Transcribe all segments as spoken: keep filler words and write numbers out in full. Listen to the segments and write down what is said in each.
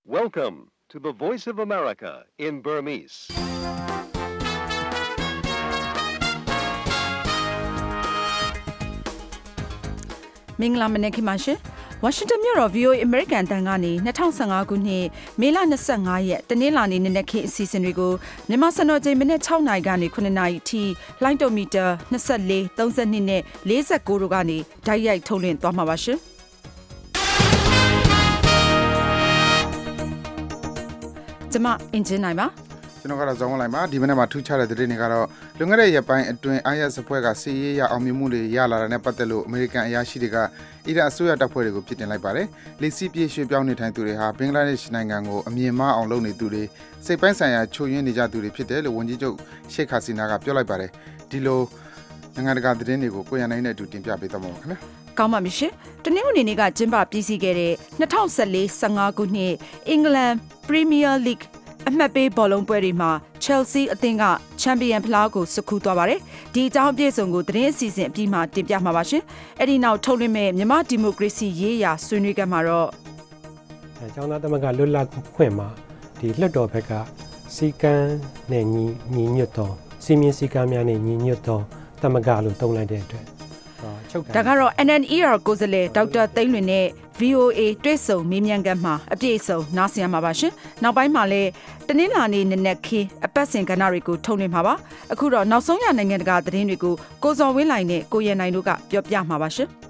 Welcome to the Voice of America in Burmese. ။မင်္ဂလာမနက်ခင်းပါရှင်။ဝါရှင်တန်မြို့တော် ဗီအိုအေ American တန်ကနေ၂၀၁၅ခုနှစ်မေလ၂၅ရက်တနင်္လာနေ့နနက်ခင်းအစီအစဉ်တွေကိုမြန်မာစံတော်ချိန်မနက်၆နာရီကနေ၇နာရီအထိလိုင်းတိုမီတာ၂၄ ၃၂နဲ့၄၉တို့ကနေဓာတ်ရိုက်ထုတ်လွှင့်သွားမှာပါရှင်။ကျွန်မအင်ဂျင်နိုင်ပါကျွန်တော်ကတော့ဇောင်းဝင်လိုက်ပါဒီမနေ့မှာထူးခြားတဲ့သတင်းတွေကတော့လွန်ခဲ့တဲ့ရက်ပိုင်းအတွင်း I S အဖွဲ့ကစီးရေးရအောင်မြင်မှုတွေရလာတာနဲ့ပတ်သက်လို့အမေရိကန်အရာရှိတွေကအီရန်အစိုးရတပ်ဖွဲ့တွေကိုပြစ်တင်လိုက်ပါတယ်။လက်စီပြေရွှေ့ပြောင်းနေထိုင်သူတွေဟာဘင်္ဂလားဒေ့ရှ်နိုင်ငံကိုအမြင်မှားအောင်လုပ်နေသူတွေစိတ်ပိုင်းဆိုင်ရာချို့ယွင်းနေကြသူတွေဖြစ်တယ်လို့ဝန်ကြီးချုပ်ရှေ့ခါစီနာကပြောလိုက်ပါတယ်။ဒီလိုနိုင်ငံတကာသတင်းတွေကိုကိုရန်နိုင်နဲ့အတူတင်ပြပေးသွားမှာပါခင်ဗျာ။ကောင်းပါပြီရှင်။တနင်္ဂနွေနေ့ကကျင်းပပြည်စည်းခဲ့တဲ့၂၀၁၄ ၁၅ခုနှစ်အင်္ဂလန် Premier Leagueအမှတ်ပေးဘောလုံးပွဲတွေမှာ Chelsea အသင်းကချန်ပီယံဖလားကိုစကူးသွားပါတယ်။ဒီအကြောင်းအပြည့်အစုံကိုသတင်းအစီအစဉ်အပြီးမှာတင်ပြမှာပါရှင်။အဲ့ဒီနောက်ထုတ်လွှင့်မဲ့မြန်မာဒီမိုကရေစီရေးရာဆွေးနွေးကြမှာတော့အဲကျောင်းသားသမဂ္ဂလွတ်လပ်ခွင့်မှာဒီလွှတ်တော်ဘက်ကစီကံနဲ့ညီညီညွတ်သောစီမင်းစီကံများနဲ့ညီညွတ်သောသမဂ္ဂလို့သုံးလိုက်တဲ့အတွက်ဒါကတော့ N N E R ကိုယ်စားလှယ်ဒေါက်တာသိန်းလွင်နဲ့ V O A တွေ့ဆုံမေးမြန်းခန်းမှာအပြည့်အစုံနားဆင်ရမှာပါရှင်။နောက်ပိုင်းမှာလည်းတနင်္လာနေ့နနက်ခင်းအပတ်စဉ်ကဏ္ဍတွေကိုထုတ်လွှင့်မှာပါ။အခုတော့နောက်ဆုံးရနိုင်ငံတကာသတင်းတွေကိုကိုစော်ဝင်းလိုင်နဲ့ကိုရန်နိုင်တို့ကပြောပြမှာပါရှင်။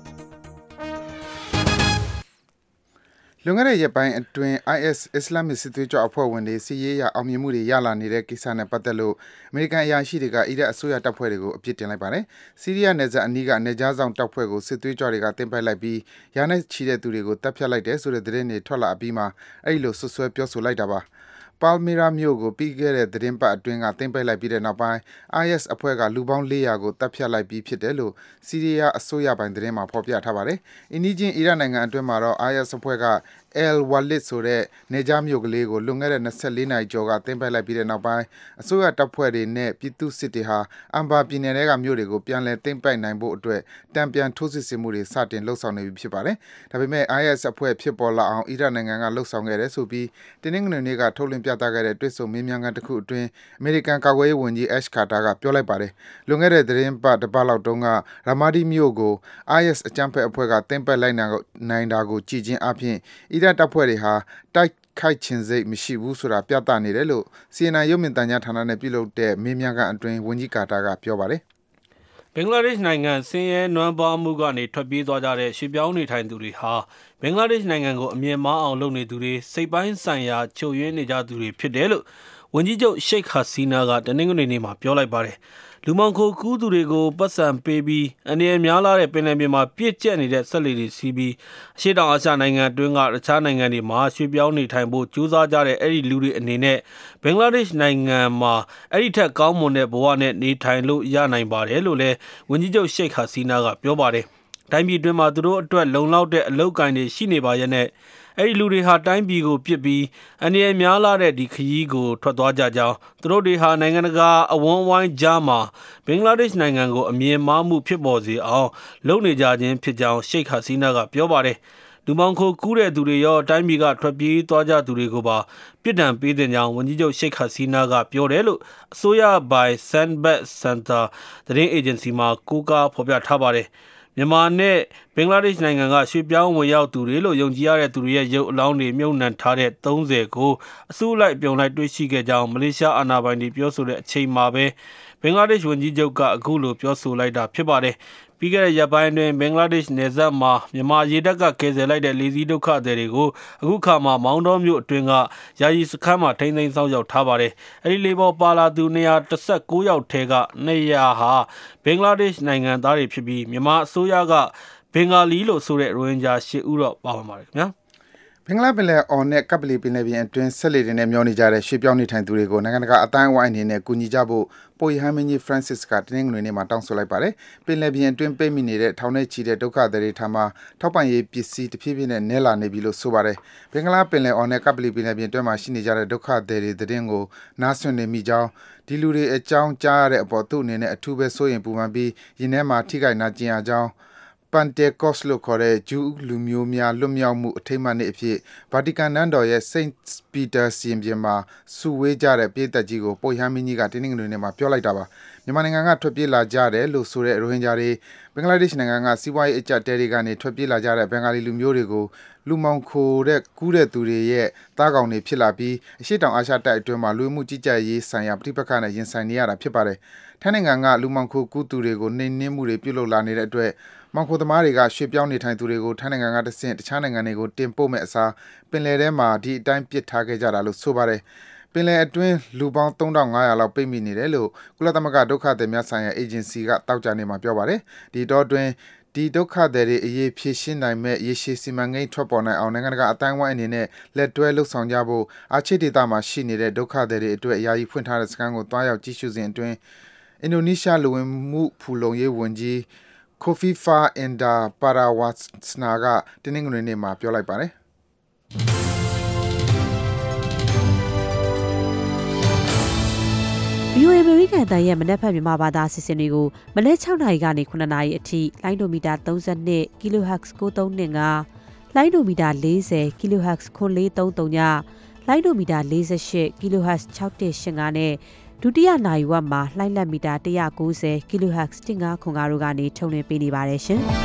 လွန်ခဲ့တဲ့ရက်ပိုင်းအတွင်း I S အစ္စလာမစ်စစ်သွေးကြွအဖွဲ့ဝင်တွေစီးရေးရအောင်မြင်မှုတွေရလာနေတဲ့ကိစ္စနဲ့ပတ်သက်လို့အမေရိကန်အရာရှိတွေကအီရတ်အစိုးရတပ်ဖွဲ့တွေကိုအပြစ်တင်လိုက်ပါတယ်။ဆီးရီးယားနယ်စပ်အနီးကနေကြားဆောင်တပ်ဖွဲ့ကိုစစ်သွေးကြွတွေကတင်ပိုက်လိုက်ပြီးရာနဲ့ချီတဲ့သူတွေကိုတပ်ဖြတ်လိုက်တယ်ဆိုတဲ့သတင်းတွေထွက်လာအပြီးမှာအဲ့လိုဆွဆွဲပြောဆိုလိုက်တာပါ။ပါလ်မီရာမြို့ကိုပြီးခဲ့တဲ့သတင်းပတ်အတွင်းကတင်ပိတ်လိုက်ပြီးတဲ့နောက်ပိုင်း I S အဖွဲ့ကလူပေါင်း၄၀၀ကိုတပ်ဖြတ်လိုက်ပြီးဖြစ်တယ်လို့ဆီးရီးယားအစိုးရပိုင်းသတင်းမှာဖော်ပြထားပါတယ်။အင်းကြီးချင်းအီရတ်နိုင်ငံအတွင်းမှာတော့ I S အဖွဲ့က El Walid ဆိုတဲ့နေကြားမြို့ကလေးကိုလွန်ခဲ့တဲ့၂၄နာရီကျော်ကတင်ပိတ်လိုက်ပြီးတဲ့နောက်ပိုင်းအစိုးရတပ်ဖွဲ့တွေနဲ့ပြည်သူစစ်တွေဟာအမ်ဘာပြည်နယ်ထဲကမြို့တွေကိုပြန်လည်တင်ပိတ်နိုင်ဖို့အတွက်တံပြန်ထိုးစစ်ဆင်မှုတွေစတင်လှုပ်ဆောင်နေပြီဖြစ်ပါတယ်။ဒါပေမဲ့ I S အဖွဲ့ဖြစ်ပေါ်လာအောင်အီရတ်နိုင်ငံကလှုပ်ဆောင်ခဲ့တယ်ဆိုပြီးတင်းငွေနေ့ကထုတ်လွှင့်ပြသခဲ့တဲ့တွေ့ဆုံမေးမြန်းခန်းတစ်ခုအတွင်းအမေရိကန်ကာကွယ်ရေးဝန်ကြီး Ash Carter ကပြောလိုက်ပါတယ်။လွန်ခဲ့တဲ့သတင်းပတ်တစ်ပတ်လောက်တုန်းကရာမာဒီမြို့ကို I S အကြမ်းဖက်အဖွဲ့ကတင်ပိတ်လိုက်နိုင်တာကိုကြည်ချင်းအပြင်အီရတ်တပ်ဖွဲ့တွေဟာတိုက်ခိုက်ခြင်းစိတ်မရှိဘူးဆိုတာပြသနေတယ်လို့ C N N ရုပ်မြင်သံကြားဌာနနဲ့ပြုလုပ်တဲ့မေးမြန်းခန်းအတွင်းဝန်ကြီးကာတာကပြောပါတယ်ဘင်္ဂလားဒေ့ရှ်နိုင်ငံဆင်းရဲနွမ်းပါးမှုကနေထွက်ပြေးသွားကြတဲ့ရွှေ့ပြောင်းနေထိုင်သူတွေဟာဘင်္ဂလားဒေ့ရှ်နိုင်ငံကိုအမြင်မှားအောင်လုပ်နေသူတွေစိတ်ပိုင်းဆိုင်ရာချို့ယွင်းနေကြသူတွေဖြစ်တယ်လို့ဝန်ကြီးချုပ်ရှိတ်ဟာစီနာကတနင်္ဂနွေနေ့မှာပြောလိုက်ပါတယ်လူမောင်ခိုကူးသူတွေကိုပတ်စံပေးပြီးအနေအများလာတဲ့ပင်လယ်ပြင်မှာပြစ်ကျက်နေတဲ့ဆက်လက်တွေစီးပြီးအရှေ့တောင်အာရှနိုင်ငံအတွင်းကတခြားနိုင်ငံတွေမှာရွှေ့ပြောင်းနေထိုင်ဖို့ကြိုးစားကြတဲ့အဲ့ဒီလူတွေအနေနဲ့ဘင်္ဂလားဒေ့ရှ်နိုင်ငံမှာအဲ့ဒီထက်ကောင်းမွန်တဲ့ဘဝနဲ့နေထိုင်လို့ရနိုင်ပါတယ်လို့လည်းဝန်ကြီးချုပ်ရှိတ်ဟာစီနာကပြောပါတယ်တိုင်းပြည်အတွင်းမှာသူတို့အတွက်လုံလောက်တဲ့အလုပ်ကိုင်တွေရှိနေပါရဲ့နဲ့အဲ့ဒီလူတွေဟာတိုင်းပြည်ကိုပြစ်ပြီးအနေအများလာတဲ့ဒီခရီးကိုထွက်သွားကြကြောင်းသူတို့တွေဟာနိုင်ငံတကာအဝန်းဝိုင်းကြားမှာဘင်္ဂလားဒေ့ရှ်နိုင်ငံကိုအမြင်မှားမှုဖြစ်ပေါ်စေအောင်လုပ်နေကြခြင်းဖြစ်ကြောင်းရှိတ်ဟာစီနာကပြောပါတယ်လူမောင်ခိုကူးတဲ့သူတွေရောတိုင်းပြည်ကထွက်ပြေးသွားကြသူတွေကိုပါပြစ်ဒဏ်ပေးတဲ့ကြောင်းဝန်ကြီးချုပ်ရှိတ်ဟာစီနာကပြောတယ်လို့အစိုးရပိုင် Sandbag Center သတင်းအေဂျင်စီမှာကိုးကားဖော်ပြထားပါတယ်မြန်မာနဲ့ဘင်္ဂလားဒေ့ရှ်နိုင်ငံကရွှေ့ပြောင်းဝင်ရောက်သူတွေလို့ယုံကြည်ရတဲ့သူတွေရဲ့ရုပ်အလောင်းတွေမြုပ်နှံထားတဲ့၃၀ကိုအစုလိုက်ပြုံလိုက်တွေ့ရှိခဲ့ကြောင်းမလေးရှားအာဏာပိုင်တွေပြောဆိုတဲ့အချိန်မှာပဲဘင်္ဂလားဒေ့ရှ်ဝန်ကြီးချုပ်ကအခုလိုပြောဆိုလိုက်တာဖြစ်ပါတယ်ပြီးခဲ့တဲ့ရက်ပိုင်းတွင်ဘင်္ဂလားဒေ့ရှ်နယ်စပ်မှာမြန်မာရေတပ်ကကယ်ဆယ်လိုက်တဲ့လေစီးဒုက္ခသည်တွေကိုအခုခါမှာမောင်းတော်မြို့အတွင်းကယာယီစခန်းမှာထိန်းသိမ်းဆောင်ရောက်ထားပါတယ်အဲဒီလေပေါ်ပါလာသူ၂၁၉ယောက်ထဲက၂၀၀ဟာဘင်္ဂလားဒေ့ရှ်နိုင်ငံသားတွေဖြစ်ပြီးမြန်မာအစိုးရကဘင်္ဂါလီလို့ဆိုတဲ့ရိုဟင်ဂျာ၈ဦးတော့ပါဝင်ပါတယ်ခင်ဗျာဘင်္ဂလားပင်လယ်အော်နဲ့ကပ်ပလီပင်လယ်ပြင်အတွင်းဆက်လက်တွေနဲ့မျောနေကြတဲ့ရွှေ့ပြောင်းနေထိုင်သူတွေကိုနိုင်ငံတကာအတိုင်းအဝိုင်းအနေနဲ့ကူညီကြဖို့ပိုရဟန်းမင်းကြီး Francis ကတနင်္ဂနွေနေ့မှာတောင်းဆိုလိုက်ပါတယ်။ပင်လယ်ပြင်အတွင်းပိတ်မိနေတဲ့ထောင်နဲ့ချီတဲ့ဒုက္ခသည်တွေထံမှထောက်ပံ့ရေးပစ္စည်းတဖြည်းဖြည်းနဲ့နည်းလာနေပြီလို့ဆိုပါတယ်။ဘင်္ဂလားပင်လယ်အော်နဲ့ကပ်ပလီပင်လယ်ပြင်အတွင်းမှာရှိနေကြတဲ့ဒုက္ခသည်တွေသတင်းကိုနားဆွင့်နေမိကြောင်းဒီလူတွေအကြောင်းကြားရတဲ့အပေါ်သူ့အနေနဲ့အထူးပဲစိုးရိမ်ပူပန်ပြီးယင်းထဲမှာထိခိုက်နာကျင်ရကြောင်း Pentecost လို့ခေါ်တဲ့ဂျူးလူမျိုးများလွတ်မြောက်မှုအထိမ်းအမှတ်နေ့အဖြစ်ဗာတီကန်နန်းတော်ရဲ့ Saint Peter စီရင်ပြင်မှာစုဝေးကြတဲ့ပြည်သက်ကြီးကိုပုပ်ရဟန်းမင်းကြီးကတင်းနှင်းငွေနဲ့မှာပြောလိုက်တာပါမြန်မာနိုင်ငံကထွက်ပြေးလာကြတယ်လို့ဆိုတဲ့ရိုဟင်ဂျာတွေဘင်္ဂလားဒေ့ရှ်နိုင်ငံကစီးပွားရေးအကြပ်တဲတွေကနေထွက်ပြေးလာကြတဲ့ဘင်္ဂါလီလူမျိုးတွေကိုလူမောင်ခိုတဲ့ကူးတဲ့သူတွေရဲ့တားကောင်တွေဖြစ်လာပြီးအရှိတောင်အာရှတိုက်အတွင်းမှာလူမှုကြီးကြပ်ရေးဆိုင်ရာပြဋိပက္ခနဲ့ရင်ဆိုင်နေရတာဖြစ်ပါတယ်ထိုင်းနိုင်ငံကလူမောင်ခိုကူးသူတွေကိုနှိမ်နင်းမှုတွေပြုလုပ်လာနေတဲ့အတွက်မောင်ခိုသမားတွေကရွှေ့ပြောင်းနေထိုင်သူတွေကိုထိုင်းနိုင်ငံကတဆင့်တခြားနိုင်ငံတွေကိုတင်ပို့မဲ့အစားပင်လယ်ထဲမှာဒီအတိုင်းပစ်ထားခဲ့ကြတာလို့ဆိုပါတယ်ပင်လယ်အတွင်းလူပေါင်းသုံးထောင်ငါးရာလောက်ပိတ်မိနေတယ်လို့ကုလသမဂ္ဂဒုက္ခသည်များဆိုင်ရာအေဂျင်စီကတောက်ကြနေမှာပြောပါတယ်ဒီတော့တွင်ဒီဒုက္ခသည်တွေအရေးဖြေရှင်းနိုင်မဲ့ရေရှည်စီမံကိန်းထွက်ပေါ်နိုင်အောင်နိုင်ငံတကာအတိုင်းအဝိုင်းအနေနဲ့လက်တွဲလှုပ်ဆောင်ကြဖို့အာချစ်ဒေသမှာရှိနေတဲ့ဒုက္ခသည်တွေအတွက်အရာကြီးဖွင့်ထားတဲ့စခန်းကိုတွားရောက်ကြည့်ရှုစဉ်အတွင်းအင်ဒိုနီးရှားလူဝင်မှုဖူလုံရေးဝန်ကြီးKofifa Indar Parawansa ကတင်းနှင်းငွေနေ့မှာပြောလိုက်ပါတယ်ဗီအိုအေ American တန်ရဲ့မနက်ဖြန်မြန်မာဘာသာအစီအစဉ်တွေကိုမနက်၆နာရီကနေခုနှစ်နာရီအထိလိုင်းဒိုမီတာသုံး၂ kilohertz ကိုသုံးနှစ်ငါလိုင်းဒိုမီတာ၄၀ kilohertz ကိုလေးသုံးသုံးညလိုင်းဒိုမီတာ၄၈ kilohertz ၆၁၈၅နဲ့ဒုတိယနာရီဝက်မှာလှိုင်းလက်မီတာ၁၉၀ kilohertz ၁၅ခွန်ကားတို့ကနေထုတ်လွှင့်ပေးနေပါတယ်ရှင်။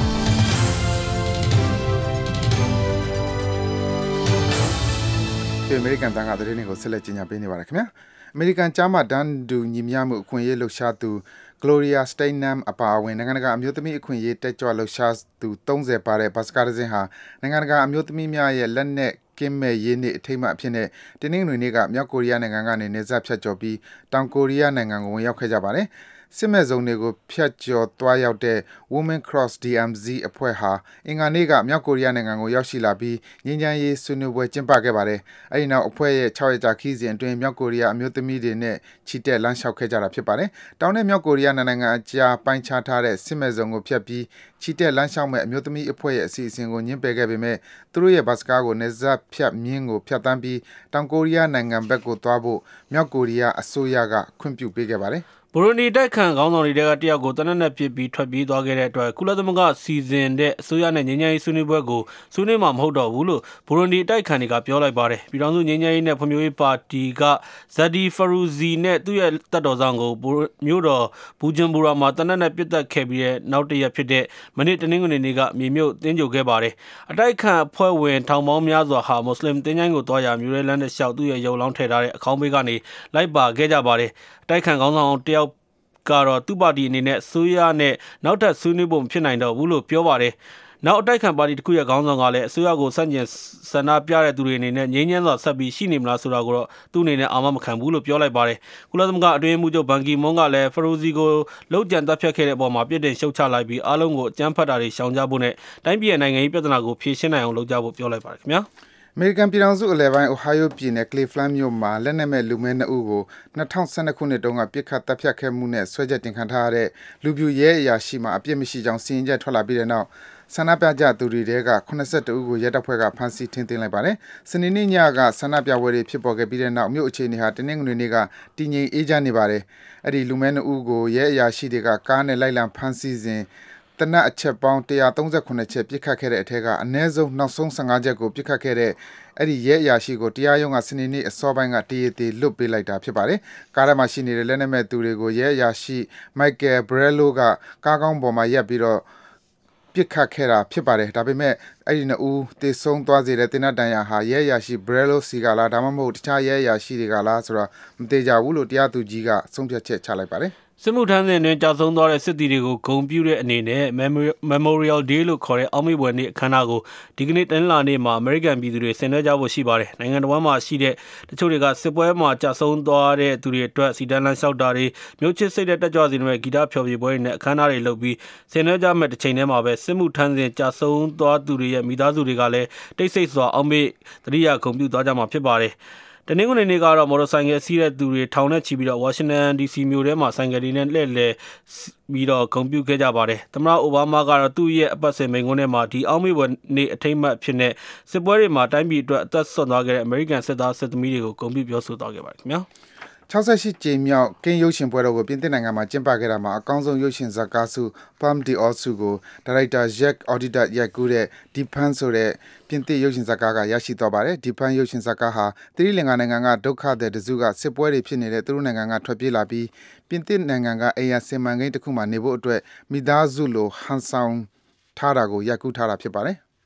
ဒီ American တန်ကသတင်းတွေကိုဆက်လက်ကြီးညာပေးနေပါတယ်ခင်ဗျာ။ American ကျားမတန်းတူညီမျှမှုအခွင့်အရေးလှုပ်ရှားသူ Gloria Steinem အပါအဝင်နိုင်ငံတကာအမျိုးသမီးအခွင့်အရေးတက်ကြွလှုပ်ရှားသူသုံးဆယ်ပါတဲ့ဘတ်စကားတစ်စင်းဟာနိုင်ငံတကာအမျိုးသမီးများရဲ့လက်နက်ကင်းမဲ့ရေးနေ့အထိမ်းအမှတ်အဖြစ်နဲ့တင်းနှင်းတွေနေ့ကမြောက်ကိုရီးယားနိုင်ငံကနေနေဆက်ဖြတ်ကျော်ပြီးတောင်ကိုရီးယားနိုင်ငံကိုဝင်ရောက်ခဲ့ကြပါတယ်။စစ်မဲ့စုံတွေကိုဖြတ်ကျော်သွားရောက်တဲ့ Women Cross ဒီ အမ် ဇီ အဖွဲ့ဟာအင်္ဂါနေ့ကမြောက်ကိုရီးယားနိုင်ငံကိုရောက်ရှိလာပြီးငြိမ်းချမ်းရေးဆွေးနွေးပွဲကျင်းပခဲ့ပါတယ်။အဲဒီနောက်အဖွဲ့ရဲ့၆ရက်ကြာခီးစဉ်အတွင်းမြောက်ကိုရီးယားအမျိုးသမီးတွေနဲ့ချီတက်လမ်းလျှောက်ခဲ့ကြတာဖြစ်ပါတယ်။တောင်နဲ့မြောက်ကိုရီးယားနိုင်ငံအကြားပိုင်းခြားထားတဲ့စစ်မဲ့စုံကိုဖြတ်ပြီးချီတက်လမ်းလျှောက်မဲ့အမျိုးသမီးအဖွဲ့ရဲ့အစီအစဉ်ကိုညှင်းပယ်ခဲ့ပေမဲ့သူတို့ရဲ့ဘတ်စကားကိုနေဇက်ဖြတ်မြင်းကိုဖြတ်တန်းပြီးတောင်ကိုရီးယားနိုင်ငံဘက်ကိုသွားဖို့မြောက်ကိုရီးယားအစိုးရကခွင့်ပြုပေးခဲ့ပါတယ်။ဘူရွန်ဒီတိုက်ခန့်ခေါင်းဆောင်တွေကတယောက်ကိုတနက်နဲ့ပြစ်ပြီးထွက်ပြေးသွားခဲ့တဲ့အတွက်ကုလသမဂ္ဂစီစဉ်တဲ့အစိုးရနဲ့ငြိမ်းချမ်းရေးဆွေးနွေးပွဲကိုဆွေးနွေးမှာမဟုတ်တော့ဘူးလို့ဘူရွန်ဒီတိုက်ခန့်တွေကပြောလိုက်ပါတယ်ပြည်ထောင်စုငြိမ်းချမ်းရေးနဲ့ဖွံ့ဖြိုးရေးပါတီကဇက်ဒီဖရူဇီနဲ့သူ့ရဲ့တပ်တော်ဆောင်ကိုမြို့တော်ဘူဂျန်ဘူရာမှာတနက်နဲ့ပြစ်တက်ခဲ့ပြီးတဲ့နောက်တရက်ဖြစ်တဲ့မနေ့တနင်္ဂနွေနေ့ကမြေမြုပ်တင်းကြိုခဲ့ပါတယ်အတိုက်ခန့်အဖွဲ့ဝင်ထောင်ပေါင်းများစွာဟာမွတ်စလင်တင်းချိုင်းကိုတွားရမြို့ရဲလမ်းနဲ့လျှောက်သူ့ရဲ့ရုပ်လောင်းထည့်ထားတဲ့အခေါင်းဘေးကနေလိုက်ပါခဲ့ကြပါတယ်အတိုက်ခန့်ခေါင်းဆောင်တယောက်ကတော့သူ့ပါတီအနေနဲ့ဆိုရနဲ့နောက်ထပ်ဆွေးနွေးဖို့မဖြစ်နိုင်တော့ဘူးလို့ပြောပါတယ်။နောက်အတိုက်ခံပါတီတစ်ခုရဲ့ခေါင်းဆောင်ကလည်းအစိုးရကိုစန့်ကျင်ဆန္ဒပြတဲ့သူတွေအနေနဲ့ငြိမ်းချမ်းစွာဆက်ပြီးရှိနေမလားဆိုတာကိုတော့သူ့အနေနဲ့အာမမခံဘူးလို့ပြောလိုက်ပါတယ်။ကုလသမဂ္ဂအတွင်းမှုချုပ်ဘန်ကီမွန်းကလည်းဖရိုဇီကိုလှုပ်ကြံတပ်ဖြတ်ခဲ့တဲ့အပေါ်မှာပြစ်တင်ရှုတ်ချလိုက်ပြီးအားလုံးကိုအကြမ်းဖက်တာတွေရှောင်ကြဖို့နဲ့တိုင်းပြည်ရဲ့နိုင်ငံရေးပြဿနာကိုဖြေရှင်းနိုင်အောင်လုပ်ကြဖို့ပြောလိုက်ပါတယ်ခင်ဗျာ။ American ပြည်ထောင်စုအလယ်ပိုင်း Ohio ပြည်နယ် Cleveland မြို့မှာလက်နက်မဲ့လူမဲနှစ်ဦးကို၂၀၁၂ခုနှစ်တုန်းကပြစ်ခတ်တပ်ဖြတ်ခဲ့မှုနဲ့ဆွဲချက်တင်ခံထားရတဲ့လူပြူရဲအရာရှိမှအပြစ်မရှိကြောင်းစီရင်ချက်ထွက်လာပြီးတဲ့နောက်ဆန္ဒပြကြသူတွေထဲကခုနှစ်၁၁ဦးကိုရဲတပ်ဖွဲ့ကဖမ်းဆီးထိန်းသိမ်းလိုက်ပါတယ်။စနေနေ့ညကဆန္ဒပြပွဲတွေဖြစ်ပေါ်ခဲ့ပြီးတဲ့နောက်မြို့အခြေအနေဟာတနင်္ဂနွေနေ့ကတည်ငြိမ်အေးချမ်းနေပါတယ်။အဲ့ဒီလူမဲနှစ်ဦးကိုရဲအရာရှိတွေကကားနဲ့လိုက်လံဖမ်းဆီးစဉ်တနက်အချက်ပေါင်း၁၃၇ချက်ပြစ်ခတ်ခဲ့တဲ့အထက်ကအနည်းဆုံးနောက်ဆုံး၁၅ချက်ကိုပြစ်ခတ်ခဲ့တဲ့အဲ့ဒီရဲအရာရှိကိုတရားရုံးကစနေနေ့အစောပိုင်းကတရေတေလွတ်ပေးလိုက်တာဖြစ်ပါတယ်။ကားထဲမှာရှိနေတဲ့လက်နက်မဲ့သူတွေကိုရဲအရာရှိ Michael Brello ကကားကောင်းပေါ်မှာရပ်ပြီးတော့ပြစ်ခတ်ခဲ့တာဖြစ်ပါတယ်။ဒါပေမဲ့အဲ့ဒီနှစ်ဦးတေဆုံးသွားစေတဲ့တင်နတ်တန်ရာဟာရဲအရာရှိ Brello စီကလားဒါမှမဟုတ်တခြားရဲအရာရှိတွေကလားဆိုတာမသိကြဘူးလို့တရားသူကြီးကဆုံးဖြတ်ချက်ချလိုက်ပါတယ်။စစ်မှုထမ်းစဉ်တွင်ကြာဆုံးသွားတဲ့စစ်သည်တွေကိုဂုဏ်ပြုတဲ့အနေနဲ့ Memorial Day လို့ခေါ်တဲ့အောက်မေ့ဖွယ်နေ့အခမ်းအနားကိုဒီကနေ့တနင်္လာနေ့မှာ American ပြည်သူတွေဆင်နွှဲကြဖို့ရှိပါတယ်။နိုင်ငံတော်မှာရှိတဲ့တချို့တွေကစစ်ပွဲမှာကြာဆုံးသွားတဲ့သူတွေအတွက်စီတန်းလန်းလျှောက်တာတွေမျိုးချစ်စိတ်တဲ့တက်ကြွစီတွေဂီတဖျော်ဖြေပွဲတွေနဲ့အခမ်းအနားတွေလုပ်ပြီးဆင်နွှဲကြမဲ့တစ်ချိန်တည်းမှာပဲစစ်မှုထမ်းစဉ်ကြာဆုံးသွားသူတွေရဲ့မိသားစုတွေကလည်းတိတ်ဆိတ်စွာအောက်မေ့သတိရဂုဏ်ပြုသွားကြမှာဖြစ်ပါတယ်။တနင်္ဂနွေနေ့ကတော့မော်တော်ဆိုင်ကယ်စီးတဲ့သူတွေထောင်နဲ့ချီပြီးတော့ဝါရှင်တန် ဒီ စီ မြို့ထဲမှာဆိုင်ကယ်တွေနဲ့လှည့်လည်ပြီးတော့ဂုဏ်ပြုခဲ့ကြပါတယ်။သမ္မတအိုဘားမားကတော့သူ့ရဲ့အပတ်စဉ်မိန့်ခွန်းထဲမှာဒီအောက်မေ့ဖွယ်နေ့အထိမ်းအမှတ်ဖြစ်တဲ့စစ်ပွဲတွေမှာတိုင်းပြည်အတွက်အသက်ဆွန့်သွားခဲ့တဲ့ American စစ်သားစစ်သမီးတွေကိုဂုဏ်ပြုပြောဆိုသွားခဲ့ပါတယ်ခင်ဗျာ။ sixty-eight ကြိမ်မြောက်ကင်းရုပ်ရှင်ပွဲတော်ကိုပြင်သစ်နိုင်ငံမှာကျင်းပခဲ့တာမှာအကောင်းဆုံးရုပ်ရှင်ဇာတ်ကားဆု Palme d'Or ဆုကိုဒါရိုက်တာ Jacques Audiard ရိုက်ကူးတဲ့ Dupin ဆိုတဲ့ပြင်သစ်ရုပ်ရှင်ဇာတ်ကားကရရှိသွားပါတယ်။ Dupin ရုပ်ရှင်ဇာတ်ကားဟာသီရိလင်္ကာနိုင်ငံကဒုက္ခသည်တစုကစစ်ပွဲတွေဖြစ်နေတဲ့သူတို့နိုင်ငံကထွက်ပြေးလာပြီးပြင်သစ်နိုင်ငံကအိမ်ယာစီမံကိန်းတစ်ခုမှာနေဖို့အတွက်မိသားစုလိုဟန်ဆောင်ထားတာကိုရိုက်ကူးထားတာဖြစ်ပါတယ်။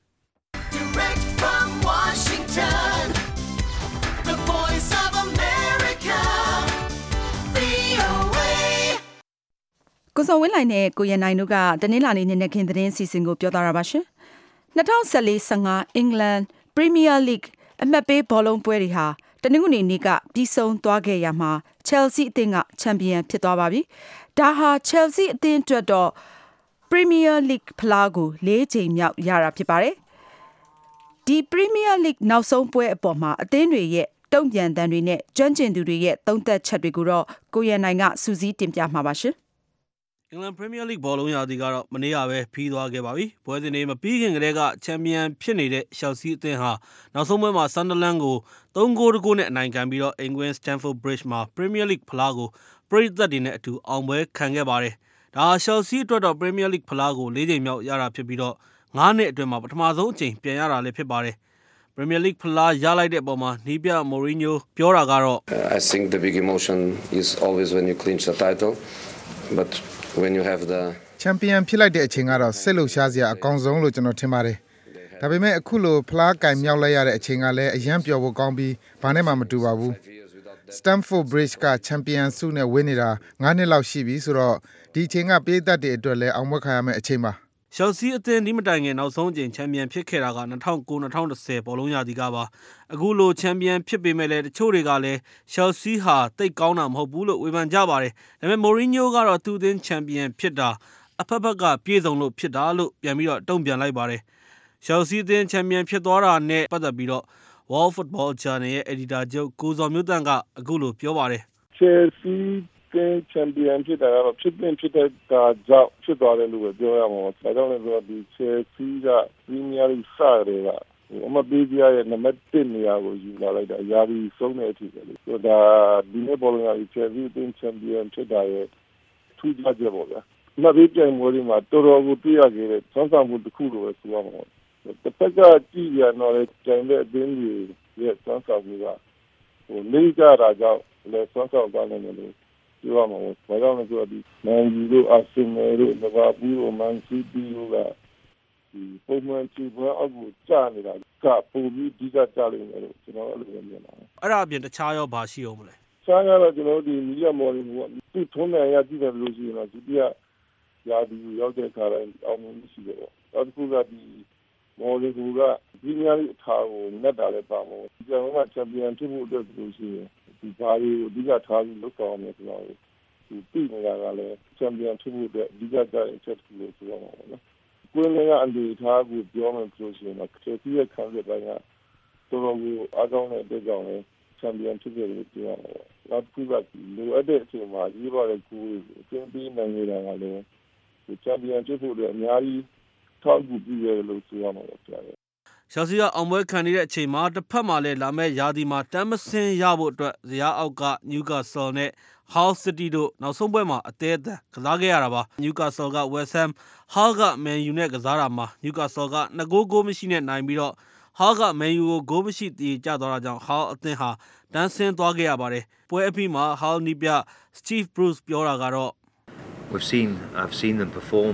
ကိုစောဝင်းလိုင်နဲ့ကိုရနိုင်တို့ကတနင်္လာနေ့နေ့နဲ့ခင်သတင်းစီစဉ်ကိုပြောသားရပါရှင်။twenty fourteen fifteenအင်္ဂလန် Premier League အမှတ်ပေးဘောလုံးပွဲတွေဟာတနင်္ဂနွေနေ့ကပြီးဆုံးသွားခဲ့ရမှာ Chelsea အသင်းကချန်ပီယံဖြစ်သွားပါပြီ။ဒါဟာ Chelsea အသင်းအတွက်တော့ Premier League ဖလားကို၄ချိန်မြောက်ရတာဖြစ်ပါတယ်။ဒီ Premier League နောက်ဆုံးပွဲအပေါ်မှာအသင်းတွေရဲ့တုံ့ပြန်သံတွေနဲ့ကျွမ်းကျင်သူတွေရဲ့သုံးသပ်ချက်တွေကိုတော့ကိုရနိုင်ကစူးစီးတင်ပြမှာပါရှင်။အင်္ဂလန်ပရီးမီးယားလိဘောလုံးရာသီကတော့မနေ့ကပဲပြီးသွားခဲ့ပါပြီ။ပွဲစဉ်တွေမပြီးခင်ကတည်းကချန်ပီယံဖြစ်နေတဲ့ Chelsea အသင်းဟာနောက်ဆုံးပွဲမှာ Sunderland ကိုthree goal to zero နဲ့အနိုင်ခံပြီးတော့အင်္ဂလန် Stamford Bridge မှာ Premier League ဖလားကိုပရိသတ်တွေနဲ့အတူအောင်ပွဲခံခဲ့ပါတယ်။ဒါဟာ Chelsea အတွက်တော့ Premier League ဖလားကို၄ချိန်မြောက်ရတာဖြစ်ပြီးတော့fiveနှစ်အတွင်းမှာပထမဆုံးအကြိမ်ပြန်ရတာလည်းဖြစ်ပါတယ်။ Premier League ဖလားရလိုက်တဲ့အပေါ်မှာနီးပြ Mourinho ပြောတာကတော့ I think the big emotion is always when you clinch the title but when you have the Champion ဖြစ်လိုက်တဲ့အချိန်ကတော့စိတ်လှုပ်ရှားစရာအကောင်းဆုံးလို့ကျွန်တော်ထင်ပါတယ်။ဒါပေမဲ့အခုလိုဖလားကင်မြောက်လိုက်ရတဲ့အချိန်ကလည်းအယံပျော်ဖို့ကောင်းပြီးဘာနဲ့မှမတူပါဘူး။ Stamford Bridge က Champion ဆုနဲ့ဝင်းနေတာfiveနှစ်လောက်ရှိပြီဆိုတော့ဒီအချိန်ကပြည်သက်တွေအတွက်လည်းအောင်ပွဲခံရမယ့်အချိန်ပါ။ Chelsea အသင်းဒီမတိုင်ခင်နောက်ဆုံးအကြိမ်ချန်ပီယံဖြစ်ခဲ့တာကtwenty oh nine twenty tenဘောလုံးရာသီကပါအခုလိုချန်ပီယံဖြစ်ပေမဲ့လည်းတချို့တွေကလည်း Chelsea ဟာတိတ်ကောင်းတာမဟုတ်ဘူးလို့ဝေဖန်ကြပါတယ်ဒါပေမဲ့ Mourinho ကတော့သူ့အသင်းချန်ပီယံဖြစ်တာအဖက်ဖက်ကပြေဆုံးလို့ဖြစ်တာလို့ပြန်ပြီးတော့တုံ့ပြန်လိုက်ပါတယ် Chelsea အသင်းချန်ပီယံဖြစ်သွားတာနဲ့ပတ်သက်ပြီးတော့ World Football Journal ရဲ့ editor ချုပ်ကိုဇော်မျိုးတန့်ကအခုလိုပြောပါတယ် Chelsea the championဖြစ်တာကတော့ဖြစ်ပြင်ဖြစ်တဲ့ဒါကြောင့်ဖြစ်သွားတယ်လို့ပဲပြောရမှာပေါ့။ဒါကြောင့်လည်းဆိုတော့ဒီ Chelsea က Premier League စတယ်ကအမပေးပြရဲ့နံပါတ်oneနေရာကိုယူလာလိုက်တာရာသီဆုံးတဲ့အထိပဲလေ။ဆိုတော့ဒါဒီနေ့ဘောလုံးက Chelsea အသင်း champion ဖြစ်တာရဲ့ထူးခြားချက်ပေါ့ဗျာ။မပေးပြိုင်ပွဲတွေမှာတော်တော်ကိုတွေ့ရခဲ့တဲ့ဆွမ်းဆောင်မှုတစ်ခုလိုပဲဆိုရမှာပေါ့။တစ်ဖက်ကကြည့်ရတော့လေကျန်တဲ့အသင်းတွေရဲ့ဆွမ်းဆောင်မှုကဟိုလေးကြတာကြောင့်လည်းဆွမ်းဆောင်သွားနိုင်တယ်လို့ပြောရမှာပေါ့။ဘာကြောင့်လဲဆိုတော့ဒီ Man U တို့ Arsenal တို့ Liverpool တို့ Man City တို့ကဒီပုံမှန်ကြည့်ပွဲအောက်ကိုကျနေတာကပုံပြီးဒီကကျလိမ့်မယ်လို့ကျွန်တော်အဲ့လိုမြင်ပါတယ်။အဲ့ဒါအပြင်တခြားရောဘာရှိအောင်မလဲ။ခြားကတော့ကျွန်တော်ဒီမီဒီယာမော်လကသူ့ထုံးနိုင်ရကြည့်တယ်လို့ရှိရင်တော့ဒီပြရာဒီရောက်တဲ့ခါတိုင်းအောင်မြင်ရှိတယ်ပေါ့။နောက်တစ်ခုကဒီမော်လကဒီများလေးအထားကိုနဲ့တာလည်းပါမှာ။ကျွန်တော်ကချန်ပီယံဖြစ်ဖို့အတွက်လို့ရှိရင်ဒီဘာတွေအဓိကထားပြီးလုပ်ဆောင်ရမယ်ဆိုတော့ဒီပြည်နေတာကလည်းချန်ပီယံဖြစ်ဖို့အတွက်အဓိကကြတဲ့အချက်တစ်ခုလို့ဆိုရမှာပေါ့နော်။ကိုယ်လည်းအန်ဒီထားကိုပြောမယ်ဆိုရှင်တော့ခေတီရဲ့ခံရတဲ့ပိုင်းကတော်တော်ကိုအားကောင်းတဲ့အတွက်ကြောင့်လည်းချန်ပီယံဖြစ်တယ်လို့ပြောရမှာပေါ့။နောက်တစ်ခုကလိုအပ်တဲ့အချိန်မှာရေးပါတဲ့ကိုယ်အကျဉ်းပေးနိုင်နေတာကလည်းချန်ပီယံဖြစ်ဖို့အတွက်အများကြီးထောက်ကူပြုရတယ်လို့ဆိုရမှာပေါ့ဗျာ။ Chelsea ကအောင်ပွဲခံနေတဲ့အချိန်မှာတစ်ဖက်မှာလည်းလာမယ့်ရာသီမှာတမ်းမစင်းရဖို့အတွက်ဇယားအောက်က Newcastle နဲ့ Hull City တို့နောက်ဆုံးပွဲမှာအသေးအံကစားခဲ့ရတာပါ။ Newcastle က West Ham, Hull က Man U နဲ့ကစားတာမှာ Newcastle ကtwo goal ဂိုးမရှိနဲ့နိုင်ပြီးတော့ Hull က Man U ကိုဂိုးမရှိတည်ကျသွားတာကြောင့် Hull အသင်းဟာတန်းဆင်းသွားခဲ့ရပါတယ်။ပွဲအပြီးမှာ Hull နီးပြ Steve Bruce ပြောတာကတော့ We've seen I've seen them perform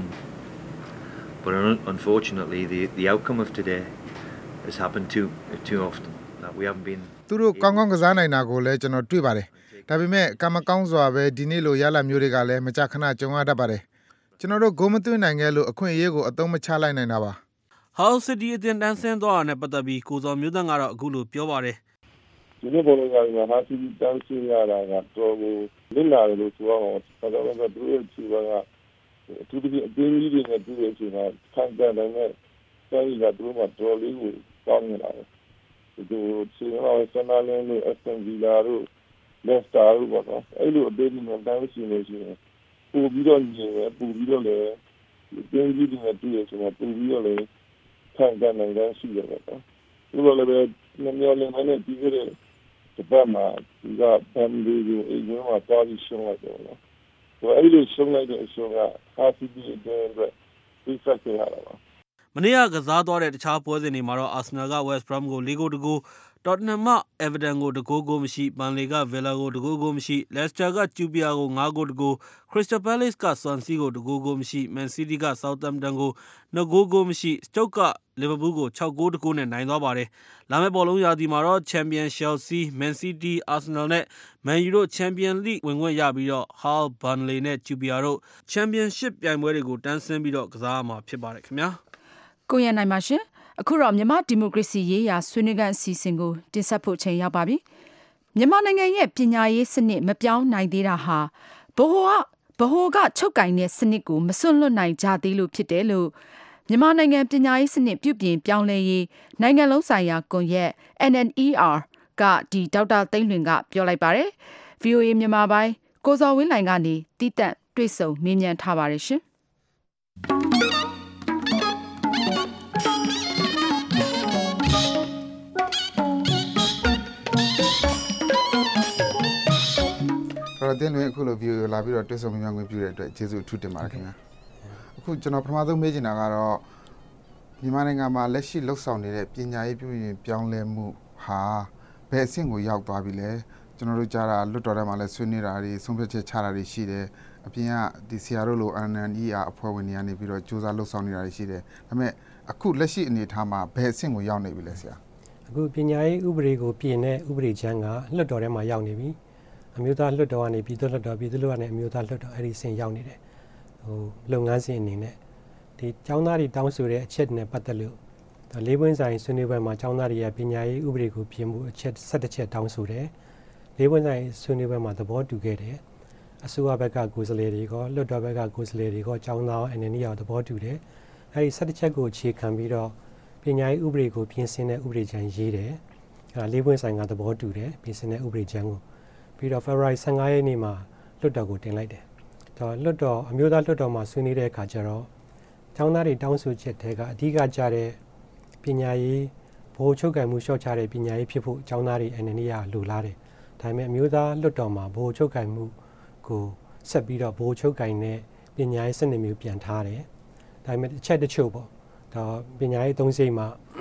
but unfortunately the the outcome of today has happened too too often that we haven't been သူတို့ကောင်းကောင်းကစားနိုင်တာကိုလည်းကျွန်တော်တွေ့ပါတယ်။ဒါပေမဲ့ကံမကောင်းစွာပဲဒီနေ့လိုရလမျိုးတွေကလည်းမကြခဏကြုံရတတ်ပါတယ်။ကျွန်တော်တို့ဂိုးမသွင်းနိုင်ခဲ့လို့အခွင့်အရေးကိုအသုံးမချလိုက်နိုင်တာပါ။ Hull City အသင်းတန်းဆင်းသွားတာနဲ့ပတ်သက်ပြီးကိုဇော်မျိုးသန့်ကတော့အခုလိုပြောပါတယ်။ဒီနေ့ဘောလုံးကလည်း Hull City တန်းဆင်းရတာကတော်ကိုလစ်လာတယ်လို့ဆိုရမှာ။ဒါကြောင့်လည်းသူတို့ရဲ့ခြေပန်းကအထူးသဖြင့်အသင်းကြီးတွေနဲ့တွေ့တဲ့အချိန်မှာခံတဲ့နိုင်တဲ့တိုင်းကသူတို့ကတော်လေးကိုကောင်းနေတာပဲ။ဒီစီရောဆန်နာလင်းလို့ Aston Villa တို့ Leicester တို့ပေါ့နော်။အဲ့လိုအသင်းတွေနဲ့တိုင်းရှိနေရှိရင်ပို့ပြီးတော့ညင်ရပို့ပြီးတော့လည်းအသင်းကြီးတွေနဲ့တွေ့တဲ့အချိန်မှာပို့ပြီးတော့လည်းခံတဲ့နိုင်တဲ့ရှိတယ်ပေါ့နော်။ဒီလိုလည်းပဲမျောလင်းနေတဲ့ဒီကလေး the Burma, we got family, you know, body show like that. So every show like that, so half to be again, but we fucking out of it. မနေ့ကကစားသွားတဲ့တခြားပွဲစဉ်တွေမှာတော့ Arsenal က West Brom ကို ၄ ဂိုး ၁ ဂိုး Tottenham က Everton ကို ၁ ဂိုး ဂိုးမရှိ Burnley က Villa ကို ၁ ဂိုး ဂိုးမရှိ Leicester က Q P R ကို ၅ ဂိုး ၁ ဂိုး Crystal Palace က Swansea ကို ၁ ဂိုး ဂိုးမရှိ Man City က Southampton ကို ၂ ဂိုး ဂိုးမရှိ Stoke က Liverpool ကို ၆ ဂိုး ၁ ဂိုးနဲ့နိုင်သွားပါတယ်။လာမယ့်ဘောလုံးရာသီမှာတော့ Champion Chelsea, Man City, Arsenal နဲ့ Man U တို့ Champion League ဝင်ခွင့်ရပြီးတော့ Hull, Burnley နဲ့ Q P R တို့ Championship ပြိုင်ပွဲတွေကိုတန်းဆင်းပြီးတော့ကစားရမှာဖြစ်ပါတယ်ခင်ဗျာ။ကိုရနိုင်ပါရှင်အခုတော့မြန်မာဒီမိုကရေစီရေးရာဆွေးနွေးခန်းအစီအစဉ်ကိုတင်ဆက်ဖို့ချိန်ရောက်ပါပြီမြန်မာနိုင်ငံရဲ့ပညာရေးစနစ်မပြောင်းနိုင်သေးတာဟာဘဟိုကဘဟိုကချုပ်ကင်တဲ့စနစ်ကိုမစွန့်လွတ်နိုင်ကြသေးလို့ဖြစ်တယ်လို့မြန်မာနိုင်ငံပညာရေးစနစ်ပြုပြင်ပြောင်းလဲရေးနိုင်ငံလုံးဆိုင်ရာကွန်ရက် N N E R ကဒီဒေါက်တာသိန်းလွင်ကပြောလိုက်ပါတယ် V O A မြန်မာပိုင်းကိုစော်ဝင်းလိုင်ကနေတီးတန့်တွေ့ဆုံမေးမြန်းထားပါတယ်ရှင်တော်တင်လွင်အခုလို view လာပြီးတော့တွေ့ဆုံမြင်မြင်ခွင့်ပြုတဲ့အတွက်ကျေးဇူးအထူးတင်ပါတယ်ခင်ဗျာအခုကျွန်တော်ပထမဆုံးမေးချင်တာကတော့မြန်မာနိုင်ငံမှာလက်ရှိလှုပ်ဆောင်နေတဲ့ပညာရေးပြုပြင်ပြောင်းလဲမှုဟာဘယ်အဆင့်ကိုရောက်သွားပြီလဲကျွန်တော်တို့ကြားတာလွတ်တော်ထဲမှာလည်းဆွေးနွေးတာတွေဆုံးဖြတ်ချက်ချတာတွေရှိတယ်အပြင်ကဒီဆရာတို့လို N N E R အဖွဲ့ဝင်တွေကနေပြီးတော့စူးစမ်းလှုပ်ဆောင်နေတာတွေရှိတယ်ဒါပေမဲ့အခုလက်ရှိအနေအထားမှာဘယ်အဆင့်ကိုရောက်နေပြီလဲဆရာအခုပညာရေးဥပဒေကိုပြင်တဲ့ဥပဒေချမ်းကလွတ်တော်ထဲမှာရောက်နေပြီအမျိုးသားလွှတ်တော်ကနေပြည်သူ့လွှတ်တော်ပြည်သူ့လွှတ်တော်ကနေအမျိုးသားလွှတ်တော်အဲ့ဒီဆင့်ရောက်နေတယ်ဟိုလုပ်ငန်းစဉ်အနေနဲ့ဒီကျောင်းသားတွေတောင်းဆိုတဲ့အချက်နဲ့ပတ်သက်လို့လေးပွင့်ဆိုင်ဆွေးနွေးပွဲမှာကျောင်းသားတွေကပညာရေးဥပဒေကိုပြင်မှုအချက်၁၁ချက်တောင်းဆိုတယ်လေးပွင့်ဆိုင်ဆွေးနွေးပွဲမှာသဘောတူခဲ့တယ်အစိုးရဘက်ကကိုယ်စားလှယ်တွေကလွှတ်တော်ဘက်ကကိုယ်စားလှယ်တွေကကျောင်းသား N N E ရောက်သဘောတူတယ်အဲ့ဒီ၁၁ချက်ကိုအခြေခံပြီးတော့ပညာရေးဥပဒေကိုပြင်ဆင်တဲ့ဥပဒေချမ်းရေးတယ်အဲ့လေးပွင့်ဆိုင်ကသဘောတူတယ်ပြင်ဆင်တဲ့ဥပဒေချမ်းကိုပြီးတော့ February ၁၅ ရက်နေ့မှာလွှတ်တော်ကိုတင်လိုက်တယ်။ဒါလွှတ်တော်အမျိုးသားလွှတ်တော်မှာဆွေးနွေးတဲ့အခါကျတော့ကျောင်းသားတွေတောင်းဆိုချက်တွေကအဓိကကြတဲ့ပညာရေးဘိုးချုပ်ကံမှုလျှော့ချတဲ့ပညာရေးဖြစ်ဖို့ကျောင်းသားတွေ N N E ရလိုလားတယ်။ဒါပေမဲ့အမျိုးသားလွှတ်တော်မှာဘိုးချုပ်ကံမှုကိုဆက်ပြီးတော့ဘိုးချုပ်ကံတဲ့ပညာရေးစနစ်မျိုးပြန်ထားတယ်။ဒါပေမဲ့အချက်တချို့ပေါ့။ဒါပညာရေးအသုံးစရိတ်မှာ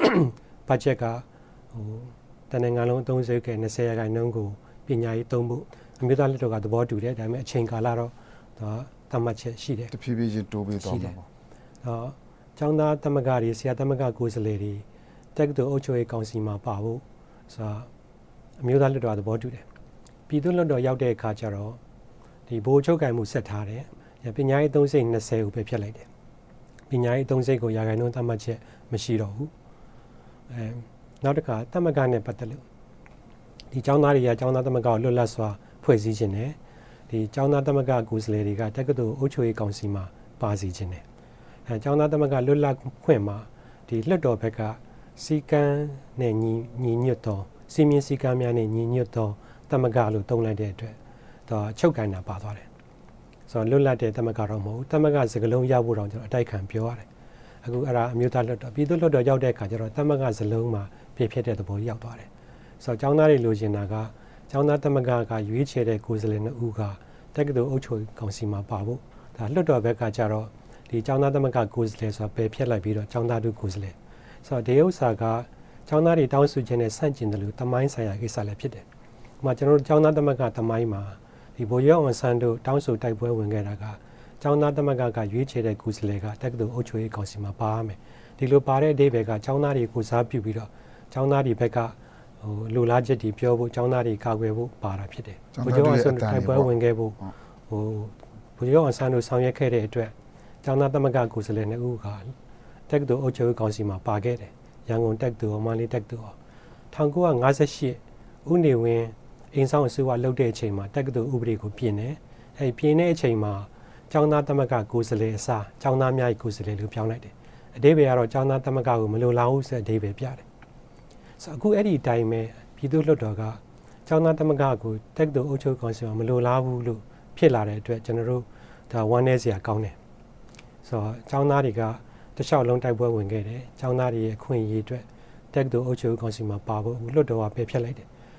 budget ကဟိုတနင်္ဂနွေလုံးအသုံးစရိတ်က၂၀ရာခိုင်နှုန်းကိုပညာရေးသုံးဖို့အမျိုးသားလွှတ်တော်ကသဘောတူတယ်ဒါပေမဲ့အချိန်ကာလတော့ဒါသတ်မှတ်ချက်ရှိတယ်တဖြည်းဖြည်းချင်းတိုးပြီးသွားမှာပေါ့အော်ကျောင်းသားသမဂ္ဂတွေဆရာသမဂ္ဂကိုယ်စားလှယ်တွေတက္ကသိုလ်အုပ်ချုပ်ရေးကောင်စီမှာပါဖို့ဆိုတာအမျိုးသားလွှတ်တော်ကသဘောတူတယ်ပြည်သူ့လွှတ်တော်ရောက်တဲ့အခါကျတော့ဒီဘိုးချုပ်ကံမှုဆက်ထားတယ်ပညာရေးသုံးစိတ်၂၀ကိုပဲဖြတ်လိုက်တယ်ပညာရေးသုံးစိတ်ကိုရာခိုင်နှုန်းသတ်မှတ်ချက်မရှိတော့ဘူးအဲနောက်တစ်ခါသမဂ္ဂနဲ့ပတ်သက်လို့ဒီကျောင်းသားတွေကကျောင်းသားသမဂ္ဂကိုလွတ်လပ်စွာဖွဲ့စည်းခြင်းနဲ့ဒီကျောင်းသားသမဂ္ဂကိုယ်စားလှယ်တွေကတက္ကသိုလ်အုပ်ချုပ်ရေးကောင်စီမှာပါစီခြင်းနဲ့အဲကျောင်းသားသမဂ္ဂလွတ်လပ်ခွင့်မှာဒီလွှတ်တော်ဘက်ကစီကံနဲ့ညီညီညွတ်သောစီမင်းစီကံများနဲ့ညီညွတ်သောသမဂ္ဂလို့သုံးလိုက်တဲ့အတွက်ဒါချုပ်ကန်တာပါသွားတယ်ဆိုတော့လွတ်လပ်တဲ့သမဂ္ဂတော့မဟုတ်ဘူးသမဂ္ဂစကလုံးရောက်ဖို့တော့ကျွန်တော်အတိုက်ခံပြောရတယ်အခုအဲ့ဒါအမျိုးသားလွှတ်တော်ပြည်သူ့လွှတ်တော်ရောက်တဲ့အခါကျတော့သမဂ္ဂစလုံးမှာပြည့်ဖြစ်တဲ့သဘောရောက်သွားတယ်ဆိုတော့ကျောင်းသားတွေလိုချင်တာကကျောင်းသားသမဂ္ဂကရွေးချယ်တဲ့ကိုယ်စားလှယ်နှစ်ဦးကတက္ကသိုလ်အုပ်ချုပ်ကောင်စီမှာပါဖို့ဒါလွှတ်တော်ဘက်ကကြတော့ဒီကျောင်းသားသမဂ္ဂကိုယ်စားလှယ်ဆိုတာပယ်ဖျက်လိုက်ပြီးတော့ကျောင်းသားတို့ကိုယ်စားလှယ်ဆိုတော့ဒီဥစ္စာကကျောင်းသားတွေတောင်းဆိုခြင်းနဲ့ဆန့်ကျင်တယ်လို့တမိုင်းဆိုင်ရာကိစ္စလည်းဖြစ်တယ်။ဥပမာကျွန်တော်တို့ကျောင်းသားသမဂ္ဂတမိုင်းမှာဒီဘိုးရောအောင်ဆန်းတို့တောင်းဆိုတိုက်ပွဲဝင်ခဲ့တာကကျောင်းသားသမဂ္ဂကရွေးချယ်တဲ့ကိုယ်စားလှယ်ကတက္ကသိုလ်အုပ်ချုပ်ရေးကောင်စီမှာပါရမယ်။ဒီလိုပါတဲ့အဓိပ္ပာယ်ကကျောင်းသားတွေကိုစားပြုပြီးတော့ကျောင်းသားတွေဘက်ကဟိုလူလားချက်တွေပြောဖို့ကျောင်းသားတွေကာကွယ်ဖို့ပါတာဖြစ်တယ်။ဘိုးရောအောင်ဆန်းတိုက်ပွဲဝင်ခဲ့ဖို့ဟိုဘိုးရောအောင်ဆန်းတို့ဆောင်ရွက်ခဲ့တဲ့အတွက်ကျောင်းသားသမဂ္ဂကိုယ်စားလှယ်နှစ်ဦးကတက္ကသိုလ်အုပ်ချုပ်ရေးကောင်စီမှာပါခဲ့တယ်။ရန်ကုန်တက္ကသိုလ်မန္တလေးတက္ကသိုလ်၁၉၅၈ဦးနေဝင်းအင်းဆောင်အစိုးရလှုပ်တဲ့အချိန်မှာတက္ကသိုလ်ဥပဒေကိုပြင်တယ်။အဲဒီပြင်တဲ့အချိန်မှာကျောင်းသားသမဂ္ဂကိုယ်စားလှယ်အစားကျောင်းသားများကိုယ်စားလှယ်လို့ပြောင်းလိုက်တယ်။အဓိပ္ပာယ်ကတော့ကျောင်းသားသမဂ္ဂကိုမလိုလားဘူးဆိုတဲ့အဓိပ္ပာယ်ပြတယ်။ဆိုအခုအဲ့ဒီအတိုင်းပဲပြည်သူ့လွှတ်တော်ကကျောင်းသားသမဂ္ဂကိုတက္ကသိုလ်အုပ်ချုပ်ကောင်စီမှာမလိုလားဘူးလို့ဖြစ်လာတဲ့အတွက်ကျွန်တော်တို့ဒါဝမ်းနည်းစရာကောင်းတယ်။ဆိုတော့ကျောင်းသားတွေကတခြားလုံးတိုက်ပွဲဝင်ခဲ့တယ်။ကျောင်းသားတွေရဲ့ခွင့်ရည်အတွက်တက္ကသိုလ်အုပ်ချုပ်ရေးကောင်စီမှာပါဖို့လွှတ်တော်ကပယ်ဖျက်လိုက်တယ်။